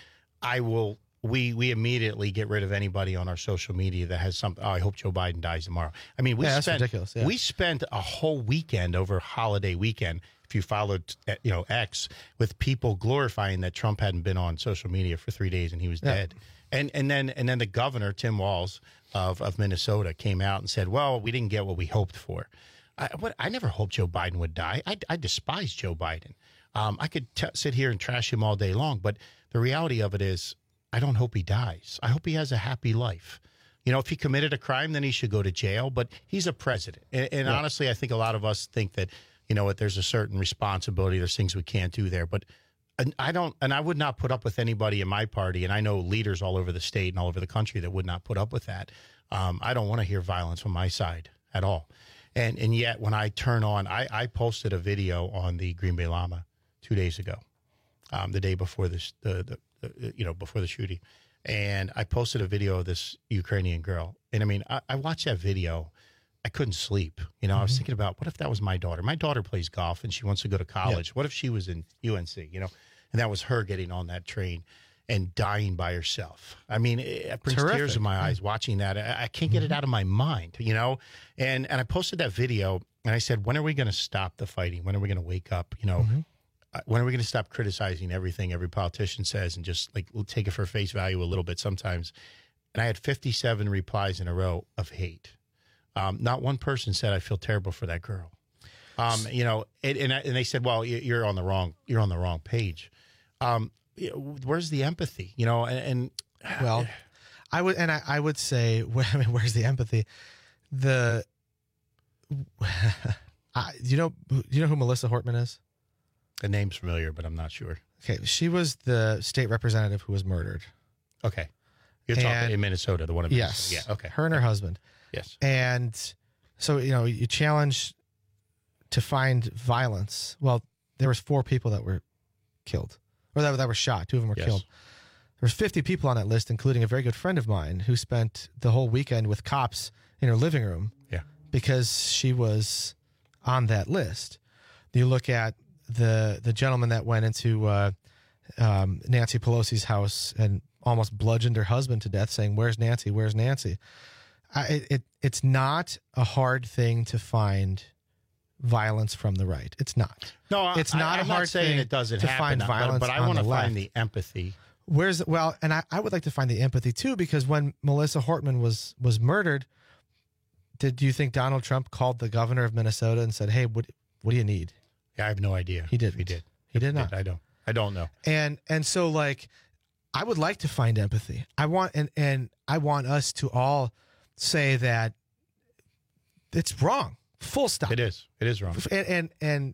We immediately get rid of anybody on our social media that has something. Oh, I hope Joe Biden dies tomorrow. I mean, that's ridiculous. Yeah. We spent a whole weekend over holiday weekend, if you followed, X, with people glorifying that Trump hadn't been on social media for 3 days and he was dead. And then the governor, Tim Walz of Minnesota, came out and said, well, we didn't get what we hoped for. I never hoped Joe Biden would die. I despise Joe Biden. I could sit here and trash him all day long, but the reality of it is I don't hope he dies. I hope he has a happy life. If he committed a crime, then he should go to jail, but he's a president. And honestly, I think a lot of us think that, there's a certain responsibility. There's things we can't do there, but I would not put up with anybody in my party, and I know leaders all over the state and all over the country that would not put up with that. I don't want to hear violence from my side at all. And yet, when I turn on, I posted a video on the Green Bay Llama 2 days ago, the day before before the shooting, and I posted a video of this Ukrainian girl. And I mean, I watched that video. I couldn't sleep. I was thinking about, what if that was my daughter? My daughter plays golf and she wants to go to college. Yeah. What if she was in UNC? And that was her getting on that train and dying by herself. I mean, it brings tears in my eyes watching that. I can't get it out of my mind, And I posted that video and I said, when are we going to stop the fighting? When are we going to wake up? When are we going to stop criticizing everything every politician says and just take it for face value a little bit sometimes? And I had 57 replies in a row of hate. Not one person said, I feel terrible for that girl. And they said, well, you're on the wrong page. Where's the empathy? Well, I would say, where's the empathy? Do you know who Melissa Hortman is? The name's familiar, but I'm not sure. Okay, she was the state representative who was murdered. Okay, you're talking in Minnesota, the one in Minnesota. Yes. Yeah. Okay. Her and her husband. Yes. And so you challenge to find violence. Well, there was 4 people that were killed, or that were shot. 2 of them were killed. There was 50 people on that list, including a very good friend of mine who spent the whole weekend with cops in her living room. Yeah. Because she was on that list. You look at the gentleman that went into Nancy Pelosi's house and almost bludgeoned her husband to death, saying, "Where's Nancy? Where's Nancy?" It's not a hard thing to find violence from the right. It's not. No, it's not I'm a hard not saying thing it doesn't to happen, find violence, but I want to find the empathy. And I would like to find the empathy too, because when Melissa Hortman was murdered, do you think Donald Trump called the governor of Minnesota and said, "Hey, what do you need?" Yeah, I have no idea. He did. He did not. I don't know. And so, like, I would like to find empathy. I want and I want us to all say that it's wrong. Full stop. It is. It is wrong. And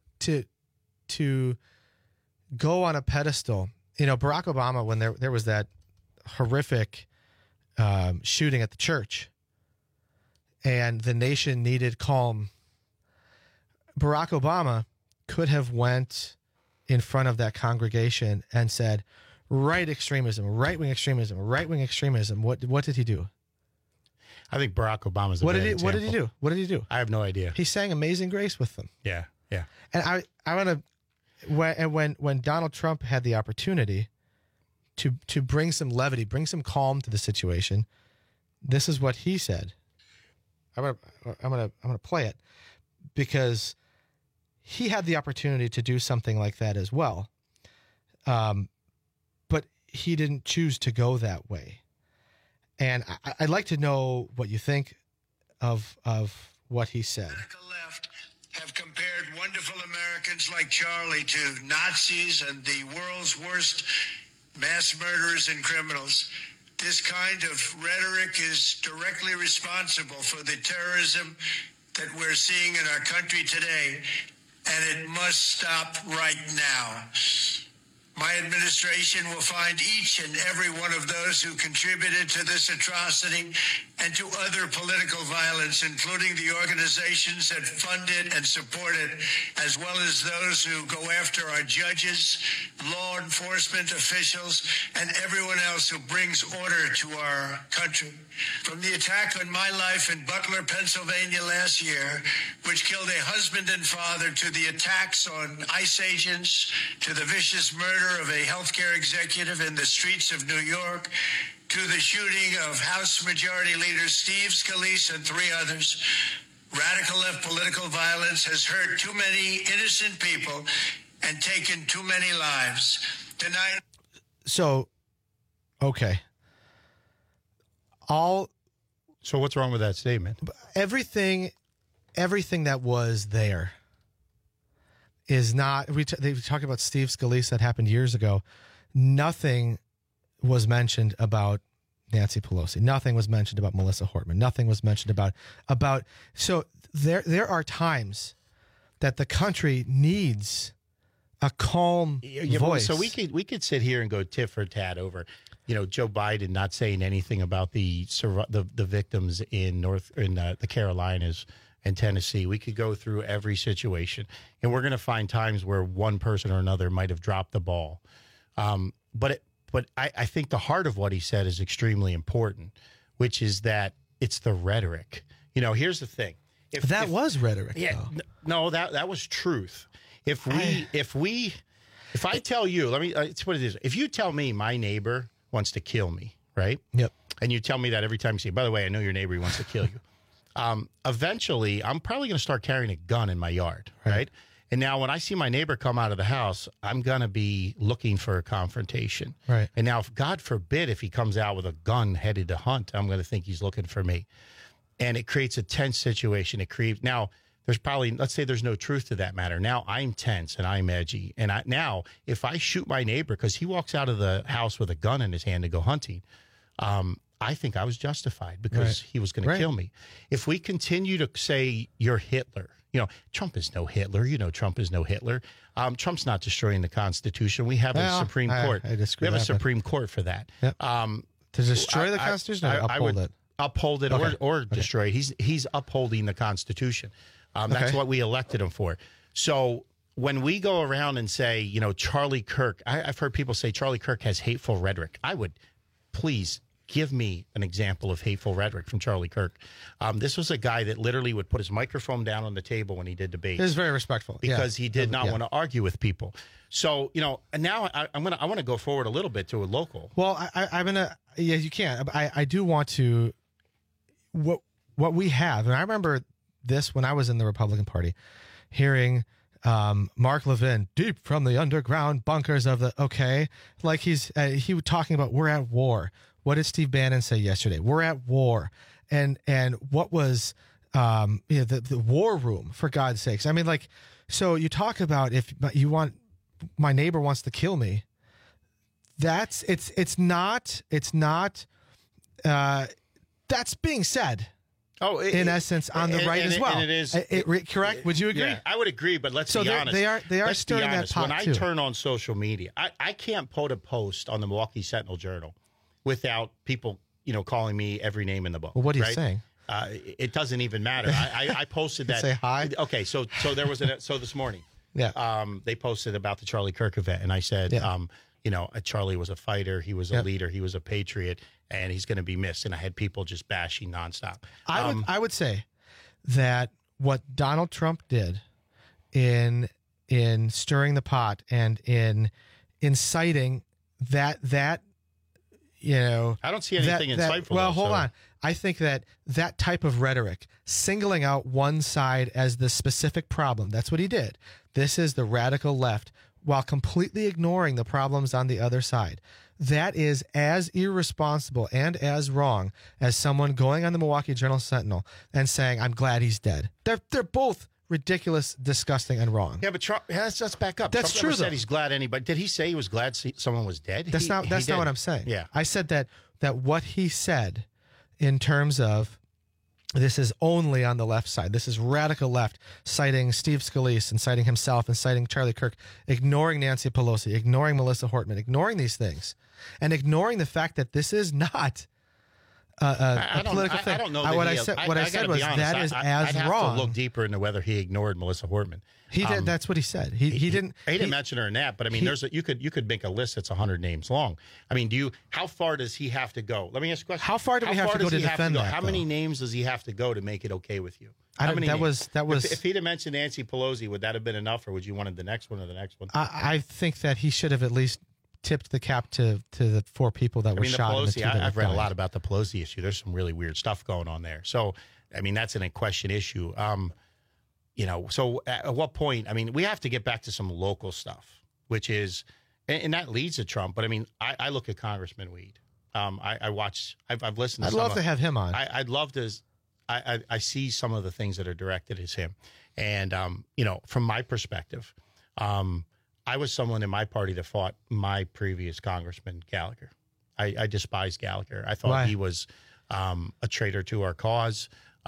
to go on a pedestal. You know, Barack Obama, when there was that horrific shooting at the church, and the nation needed calm, Barack Obama could have went in front of that congregation and said, right-wing extremism. What did he do? I think Barack Obama's What did he do? I have no idea. He sang Amazing Grace with them. Yeah. And I want to, when Donald Trump had the opportunity to bring some levity, bring some calm to the situation, this is what he said. I'm gonna play it, because he had the opportunity to do something like that as well, but he didn't choose to go that way. And I'd like to know what you think of what he said. Have compared wonderful Americans like Charlie to Nazis and the world's worst mass murderers and criminals. This kind of rhetoric is directly responsible for the terrorism that we're seeing in our country today, and it must stop right now. My administration will find each and every one of those who contributed to this atrocity and to other political violence, including the organizations that fund it and support it, as well as those who go after our judges, law enforcement officials, and everyone else who brings order to our country. From the attack on my life in Butler, Pennsylvania last year, which killed a husband and father, to the attacks on ICE agents, to the vicious murder of a healthcare executive in the streets of New York, to the shooting of House Majority Leader Steve Scalise and 3 others, radical left political violence has hurt too many innocent people and taken too many lives. Tonight. So, okay. So what's wrong with that statement? Everything that was there is not. They talk about Steve Scalise that happened years ago. Nothing was mentioned about Nancy Pelosi. Nothing was mentioned about Melissa Hortman. Nothing was mentioned about. So there are times that the country needs a calm voice. So we could sit here and go tit for tat over, Joe Biden not saying anything about the victims in the Carolinas and Tennessee. We could go through every situation, and we're going to find times where one person or another might have dropped the ball. But I think the heart of what he said is extremely important, which is that it's the rhetoric. Here's the thing. If was rhetoric. Yeah, no, that was truth. If I tell you, it's what it is. If you tell me my neighbor wants to kill me, right? Yep. And you tell me that every time you say, by the way, I know your neighbor, he wants to kill you. Eventually, I'm probably going to start carrying a gun in my yard, right? And now when I see my neighbor come out of the house, I'm going to be looking for a confrontation. Right. And now, if God forbid, if he comes out with a gun headed to hunt, I'm going to think he's looking for me. And it creates a tense situation. Now, there's probably, let's say there's no truth to that matter. Now I'm tense and I'm edgy. And now if I shoot my neighbor because he walks out of the house with a gun in his hand to go hunting, I think I was justified because he was going to kill me. If we continue to say you're Hitler, Trump is no Hitler. Trump is no Hitler. Trump's not destroying the Constitution. We have a Supreme Court. I disagree. We have a Supreme Court for that. Yep. To destroy the Constitution or uphold it? Uphold it or destroy it. He's upholding the Constitution. That's what we elected him for. So when we go around and say, Charlie Kirk, I've heard people say Charlie Kirk has hateful rhetoric. I would please give me an example of hateful rhetoric from Charlie Kirk. This was a guy that literally would put his microphone down on the table when he did debates. He was very respectful because he did not want to argue with people. So and now I want to go forward a little bit to a local. Well, I'm gonna. Yeah, you can. I do want to. what we have, and I remember this when I was in the Republican Party, hearing Mark Levin, deep from the underground bunkers of the, like he was talking about, we're at war. What did Steve Bannon say yesterday? We're at war. And what was the war room, for God's sakes? I mean, like, so you talk about, if you want, my neighbor wants to kill me. It's not that's being said. Oh, in essence, on the right as well. And it is correct. Would you agree? Yeah, I would agree, but let's be honest. They are stirring that pot when too. I turn on social media, I can't put a post on the Milwaukee Sentinel Journal without people, calling me every name in the book. Well, what are you right? saying? It doesn't even matter. I posted that. Say hi. Okay, so there was so this morning. Yeah. They posted about the Charlie Kirk event, and I said, Charlie was a fighter, he was a leader, he was a patriot, and he's going to be missed. And I had people just bashing nonstop. I would say that what Donald Trump did in stirring the pot and in inciting that I don't see anything insightful. Well, hold on. I think that type of rhetoric, singling out one side as the specific problem, that's what he did. This is the radical left, while completely ignoring the problems on the other side. That is as irresponsible and as wrong as someone going on the Milwaukee Journal-Sentinel and saying, I'm glad he's dead. They're both ridiculous, disgusting, and wrong. Yeah, but Trump, let's back up. That's Trump true, never said though. he's glad anybody. Did he say he was glad someone was dead? That's not what I'm saying. Yeah. I said that what he said in terms of this is only on the left side. This is radical left, citing Steve Scalise and citing himself and citing Charlie Kirk, ignoring Nancy Pelosi, ignoring Melissa Hortman, ignoring these things, and ignoring the fact that this is not a political thing. I don't know. What I said was that is as I'd have wrong. to look deeper into whether he ignored Melissa Hortman. He did. That's what he said. He didn't. He didn't mention her in that. But I mean, you could make a list that's 100 names long. I mean, how far does he have to go? Let me ask you a question. How far do we have to go to defend that? How many names does he have to go to make it okay with you? That was. If he'd have mentioned Nancy Pelosi, would that have been enough, or would you wanted the next one or the next one? I think that he should have at least tipped the cap to the 4 people that were shot. Pelosi, I've read a lot about the Pelosi issue. There's some really weird stuff going on there. So, I mean, that's an in question issue. So at what point? I mean, we have to get back to some local stuff, which is, and that leads to Trump. But I mean, I look at Congressman Weed. I watch. I've listened. I'd love to have him on. I'd love to. I see some of the things that are directed as him, and from my perspective, I was someone in my party that fought my previous Congressman Gallagher. I despise Gallagher. I thought he was a traitor to our cause.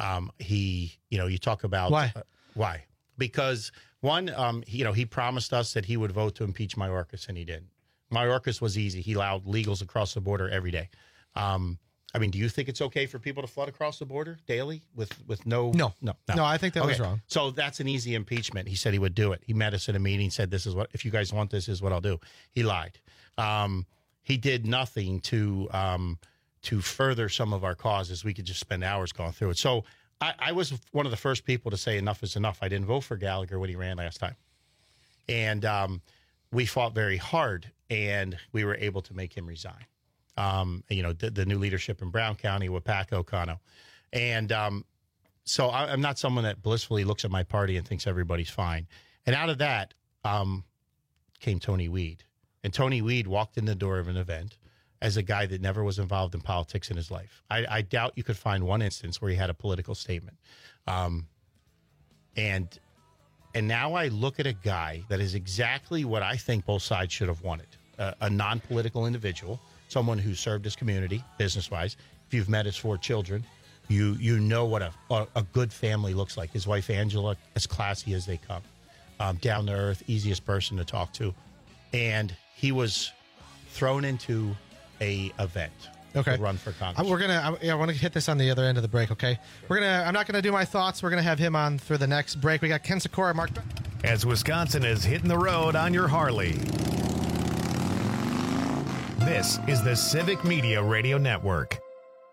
You talk about why? Because one, he promised us that he would vote to impeach Mayorkas, and he didn't. Mayorkas was easy. He allowed illegals across the border every day. I mean, do you think it's okay for people to flood across the border daily with no? No. I think that was wrong. So that's an easy impeachment. He said he would do it. He met us at a meeting, said, "This is what, if you guys want this, is what I'll do." He lied. He did nothing to further some of our causes. We could just spend hours going through it. So I was one of the first people to say enough is enough. I didn't vote for Gallagher when he ran last time, and we fought very hard, and we were able to make him resign. The new leadership in Brown County with Pat O'Connell. And so I'm not someone that blissfully looks at my party and thinks everybody's fine. And out of that came Tony Weed. And Tony Weed walked in the door of an event as a guy that never was involved in politics in his life. I doubt you could find one instance where he had a political statement. And now I look at a guy that is exactly what I think both sides should have wanted. A non-political individual, someone who served his community business-wise. If you've met his 4 children, you know what a good family looks like. His wife, Angela, as classy as they come. Down to earth, easiest person to talk to. And he was thrown into a event to run for Congress. I want to hit this on the other end of the break, okay? I'm not gonna do my thoughts. We're gonna have him on for the next break. We got Ken Sikora, Mark. As Wisconsin is hitting the road on your Harley. This is the Civic Media Radio Network.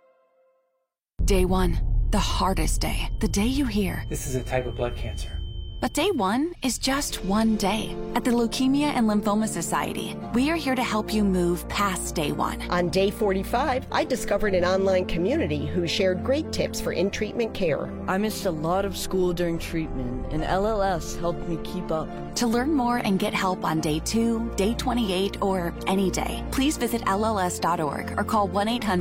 Day 1, the hardest day. The day you hear, "This is a type of blood cancer. But day one is just one day. At the Leukemia and Lymphoma Society, we are here to help you move past day one. On day 45, I discovered an online community who shared great tips for in-treatment care. I missed a lot of school during treatment, and LLS helped me keep up. To learn more and get help on day 2, day 28, or any day, please visit LLS.org or call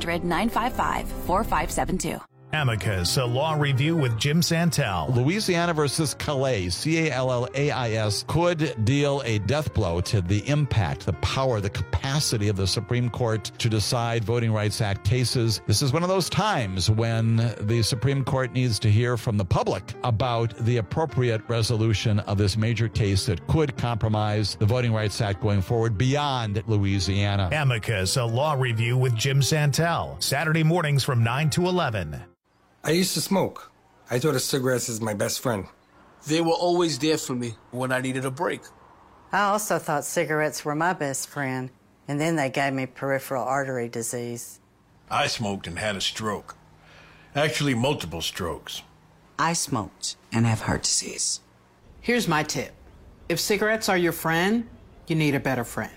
1-800-955-4572. Amicus, a law review with Jim Santel. Louisiana versus Calais, Callais, could deal a death blow to the impact, the power, the capacity of the Supreme Court to decide Voting Rights Act cases. This is one of those times when the Supreme Court needs to hear from the public about the appropriate resolution of this major case that could compromise the Voting Rights Act going forward beyond Louisiana. Amicus, a law review with Jim Santel. Saturday mornings from 9 to 11. I used to smoke. I thought of cigarettes as my best friend. They were always there for me when I needed a break. I also thought cigarettes were my best friend, and then they gave me peripheral artery disease. I smoked and had a stroke. Actually, multiple strokes. I smoked and have heart disease. Here's my tip. If cigarettes are your friend, you need a better friend.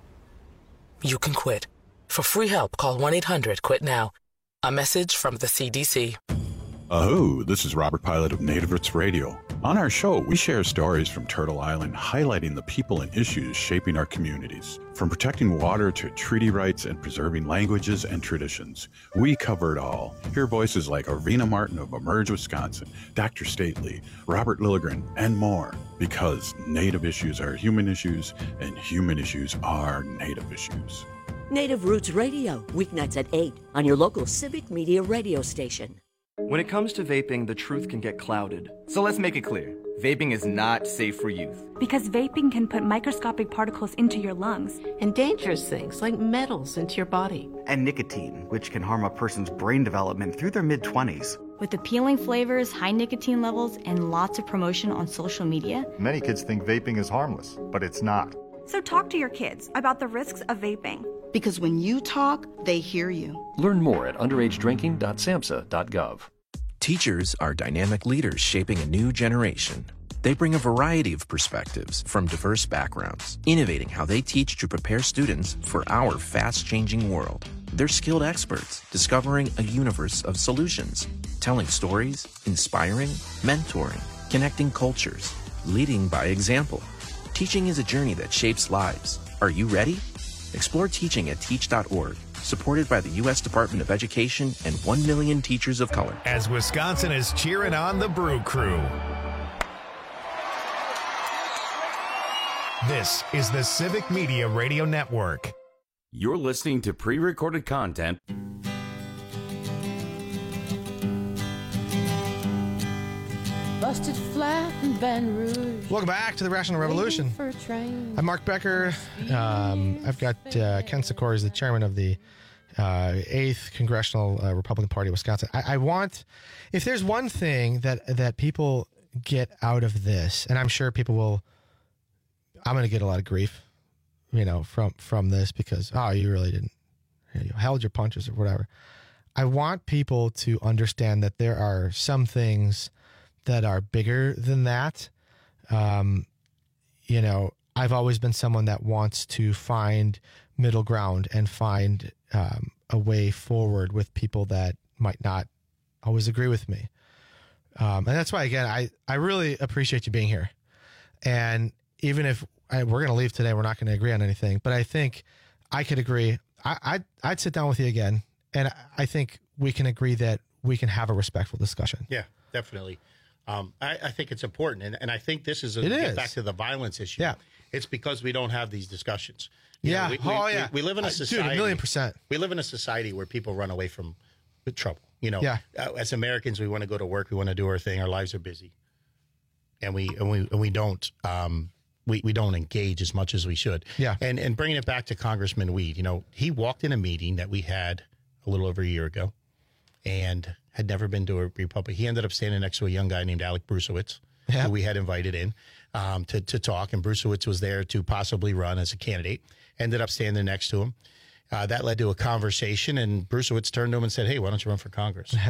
You can quit. For free help, call 1-800-QUIT-NOW. A message from the CDC. Hello, this is Robert Pilot of Native Roots Radio. On our show, we share stories from Turtle Island highlighting the people and issues shaping our communities. From protecting water to treaty rights and preserving languages and traditions, we cover it all. Hear voices like Arvina Martin of Emerge, Wisconsin, Dr. Stately, Robert Lilligren, and more. Because Native issues are human issues, and human issues are Native issues. Native Roots Radio, weeknights at 8 on your local Civic Media radio station. When it comes to vaping, the truth can get clouded. So let's make it clear. Vaping is not safe for youth. Because vaping can put microscopic particles into your lungs. And dangerous things like metals into your body. And nicotine, which can harm a person's brain development through their mid-20s. With appealing flavors, high nicotine levels, and lots of promotion on social media. Many kids think vaping is harmless, but it's not. So talk to your kids about the risks of vaping. Because when you talk, they hear you. Learn more at underagedrinking.samhsa.gov. Teachers are dynamic leaders shaping a new generation. They bring a variety of perspectives from diverse backgrounds, innovating how they teach to prepare students for our fast-changing world. They're skilled experts, discovering a universe of solutions, telling stories, inspiring, mentoring, connecting cultures, leading by example. Teaching is a journey that shapes lives. Are you ready? Explore teaching at teach.org, supported by the U.S. Department of Education and 1 million teachers of color. As Wisconsin is cheering on the Brew Crew. This is the Civic Media Radio Network. You're listening to pre-recorded content. Busted flat in Baton Rouge. Welcome back to the Rational Revolution. I'm Mark Becker. I've got Ken Sikora, is the chairman of the 8th Congressional Republican Party of Wisconsin. I want, if there's one thing that people get out of this, and I'm sure people will, I'm going to get a lot of grief, from this because, you really didn't, you held your punches or whatever. I want people to understand that there are some things that are bigger than that. I've always been someone that wants to find middle ground and find a way forward with people that might not always agree with me. And that's why, again, I really appreciate you being here. And even if we're going to leave today, we're not going to agree on anything, but I think I could agree. I'd sit down with you again, and I think we can agree that we can have a respectful discussion. Yeah, definitely. I think it's important, and I think this is get back to the violence issue. Yeah, it's because we don't have these discussions. We live in a society. Dude, 1,000,000%. We live in a society where people run away from trouble. As Americans, we want to go to work, we want to do our thing. Our lives are busy, and we don't we don't engage as much as we should. Yeah, and bringing it back to Congressman Weed, he walked in a meeting that we had a little over a year ago, and had never been to a Republic. He ended up standing next to a young guy named Alec Brusewitz, who we had invited in to talk. And Brusewitz was there to possibly run as a candidate. Ended up standing next to him. That led to a conversation, and Brusewitz turned to him and said, "Hey, why don't you run for Congress?"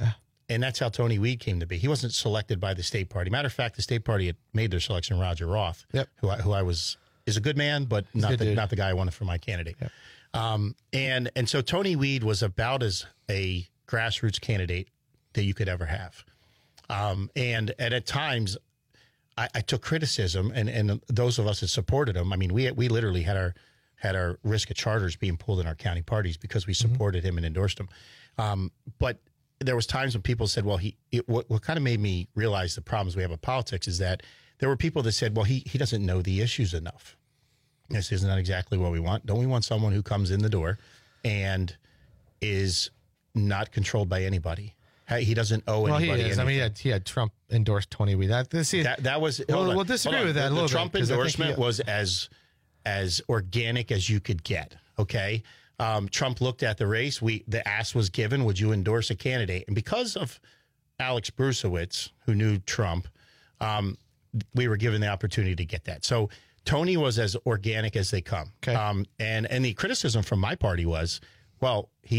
And that's how Tony Weed came to be. He wasn't selected by the state party. Matter of fact, the state party had made their selection Roger Roth, who I was is a good man, but not the guy I wanted for my candidate. Yep. And so Tony Weed was about as a grassroots candidate that you could ever have. And at times I took criticism, and those of us that supported him, I mean, we literally had our risk of charters being pulled in our county parties because we supported him and endorsed him. But there was times when people said, well, what kind of made me realize the problems we have with politics is that there were people that said, well, he doesn't know the issues enough. This is not exactly what we want. Don't we want someone who comes in the door and is not controlled by anybody? He doesn't owe anybody he is. anything. I mean, he had Trump endorse Tony Weed. That was. We'll disagree with that a little bit. The Trump endorsement was as organic as you could get. Okay. Trump looked at the race. The ask was given, would you endorse a candidate? And because of Alex Brusewitz, who knew Trump, we were given the opportunity to get that. So Tony was as organic as they come. Okay. And the criticism from my party was, well, he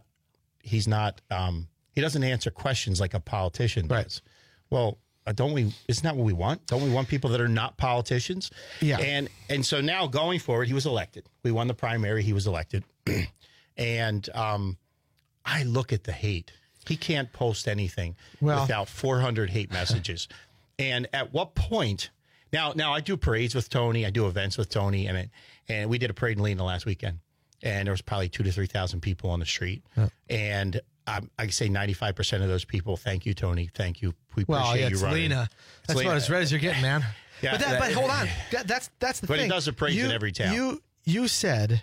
doesn't answer questions like a politician does. Right. Well, isn't that what we want? Don't we want people that are not politicians? Yeah. And so now going forward, he was elected. We won the primary. He was elected. And I look at the hate. He can't post anything without 400 hate messages. And at what point? Now I do parades with Tony. I do events with Tony. And we did a parade in Lena last weekend. And there was probably 2,000 to 3,000 people on the street. Yeah. And I say 95% of those people, thank you, Tony. Thank you. We appreciate you running. Lena. That's about as red as you're getting, man. Yeah, but hold on. That's the thing. But it does a parade in every town. You said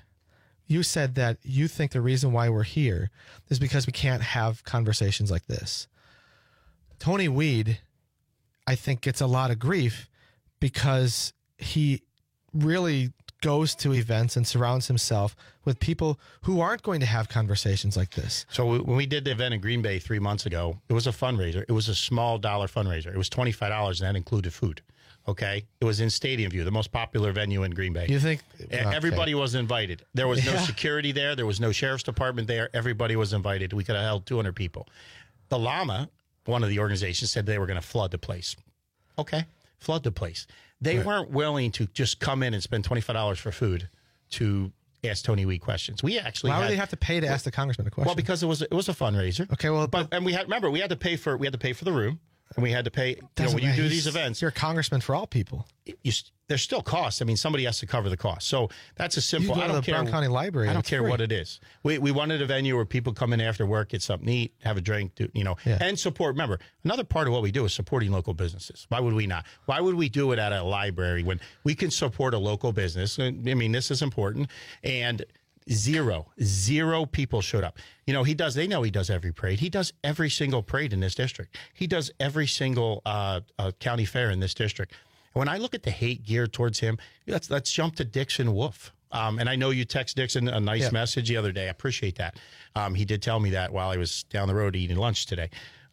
that you think the reason why we're here is because we can't have conversations like this. Tony Weed, I think, gets a lot of grief because he really goes to events and surrounds himself with people who aren't going to have conversations like this. So when we did the event in Green Bay 3 months ago, it was a fundraiser. It was a small dollar fundraiser. It was $25, and that included food. Okay? It was in Stadium View, the most popular venue in Green Bay. You think? Everybody was invited. There was no security there. There was no sheriff's department there. Everybody was invited. We could have held 200 people. The Llama, one of the organizations, said they were going to flood the place. Okay, flood the place. They weren't willing to just come in and spend $25 for food to ask Tony Weed questions. We actually why would they have to pay to ask the congressman a question? Well, because it was a fundraiser. Okay, well, and we had to pay for the room, and we had to pay. When you do these events, you're a congressman for all people. There's still costs. I mean, somebody has to cover the cost. So that's a simple. I don't care. Brown County Library. I don't care what it is. We wanted a venue where people come in after work, get something to eat, have a drink, and support. Remember, another part of what we do is supporting local businesses. Why would we not? Why would we do it at a library when we can support a local business? I mean, this is important. And zero people showed up. They know he does every parade. He does every single parade in this district. He does every single county fair in this district. When I look at the hate geared towards him, let's jump to Dixon Wolf. And I know you text Dixon a nice message the other day. I appreciate that. He did tell me that while I was down the road eating lunch today.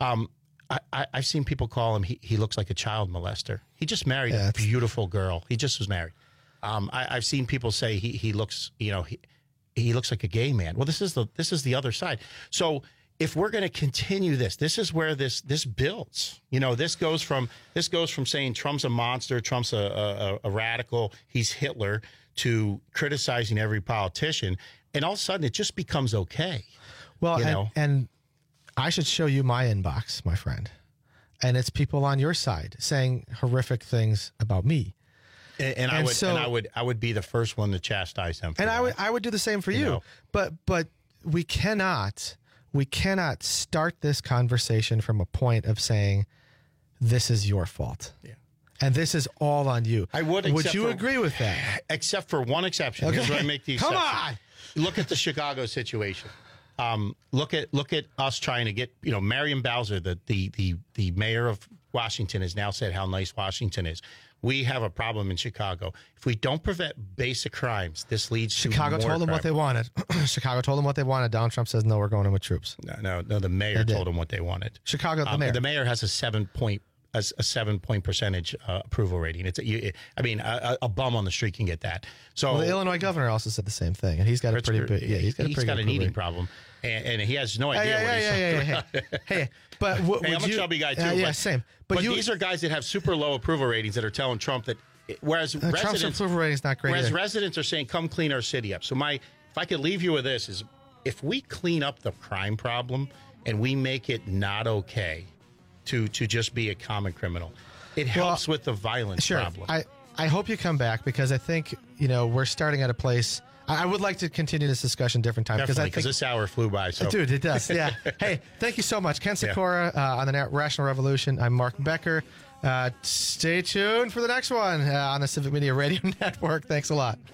I've seen people call him, he looks like a child molester. He just married a beautiful girl. He just was married. I've seen people say he looks, he looks like a gay man. Well, this is the other side. So if we're going to continue this is where this builds. This goes from saying Trump's a monster, Trump's a radical, he's Hitler, to criticizing every politician, and all of a sudden it just becomes okay. Well, and I should show you my inbox, my friend, and it's people on your side saying horrific things about me. And I would be the first one to chastise them. And I would do the same for you. But we cannot start this conversation from a point of saying this is your fault. Yeah. And this is all on you. I would. Would you agree with that? Except for one exception. Okay. Here's where I make the exception. Come on. Look at the Chicago situation. Look at us trying to get, Marion Bowser, the mayor of Washington, has now said how nice Washington is. We have a problem in Chicago. If we don't prevent basic crimes, this leads to Chicago told them what they wanted. Chicago told them what they wanted. Donald Trump says, no, we're going in with troops. No, the mayor told them what they wanted. Chicago, the mayor. The mayor has a 7-point a 7-point percentage approval rating. A bum on the street can get that. So the Illinois governor also said the same thing, and he's got a pretty big. Yeah, he's got an eating problem, and he has no idea what he's doing. Hey, but I'm a chubby guy too. Same. But these are guys that have super low approval ratings that are telling Trump that. Whereas Trump's approval rating is not great. Whereas residents are saying, "Come clean our city up." So if I could leave you with this is, if we clean up the crime problem and we make it not okay to just be a common criminal, it helps with the violence problem. I hope you come back, because I think we're starting at a place. I would like to continue this discussion different time, because this hour flew by. So. Dude, it does. Yeah. Hey, thank you so much, Ken Sikora on the Rational Revolution. I'm Mark Becker. Stay tuned for the next one on the Civic Media Radio Network. Thanks a lot.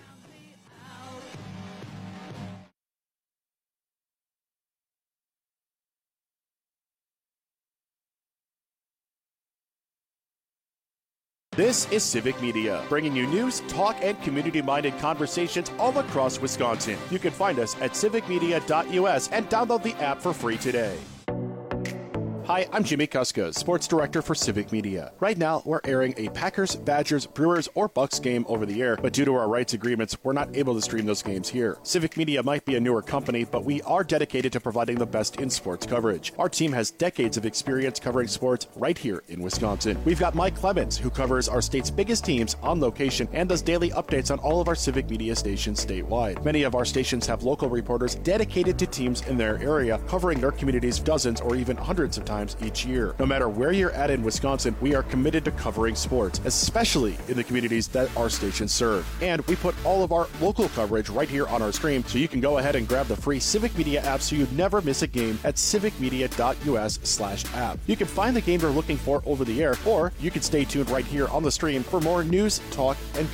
This is Civic Media, bringing you news, talk, and community-minded conversations all across Wisconsin. You can find us at civicmedia.us and download the app for free today. Hi, I'm Jimmy Kuska, Sports Director for Civic Media. Right now, we're airing a Packers, Badgers, Brewers, or Bucks game over the air, but due to our rights agreements, we're not able to stream those games here. Civic Media might be a newer company, but we are dedicated to providing the best in sports coverage. Our team has decades of experience covering sports right here in Wisconsin. We've got Mike Clemens, who covers our state's biggest teams on location and does daily updates on all of our Civic Media stations statewide. Many of our stations have local reporters dedicated to teams in their area, covering their communities dozens or even hundreds of times each year. No matter where you're at in Wisconsin, we are committed to covering sports, especially in the communities that our stations serve. And we put all of our local coverage right here on our stream, so you can go ahead and grab the free Civic Media app so you never miss a game at civicmedia.us/app. You can find the game you're looking for over the air, or you can stay tuned right here on the stream for more news, talk, and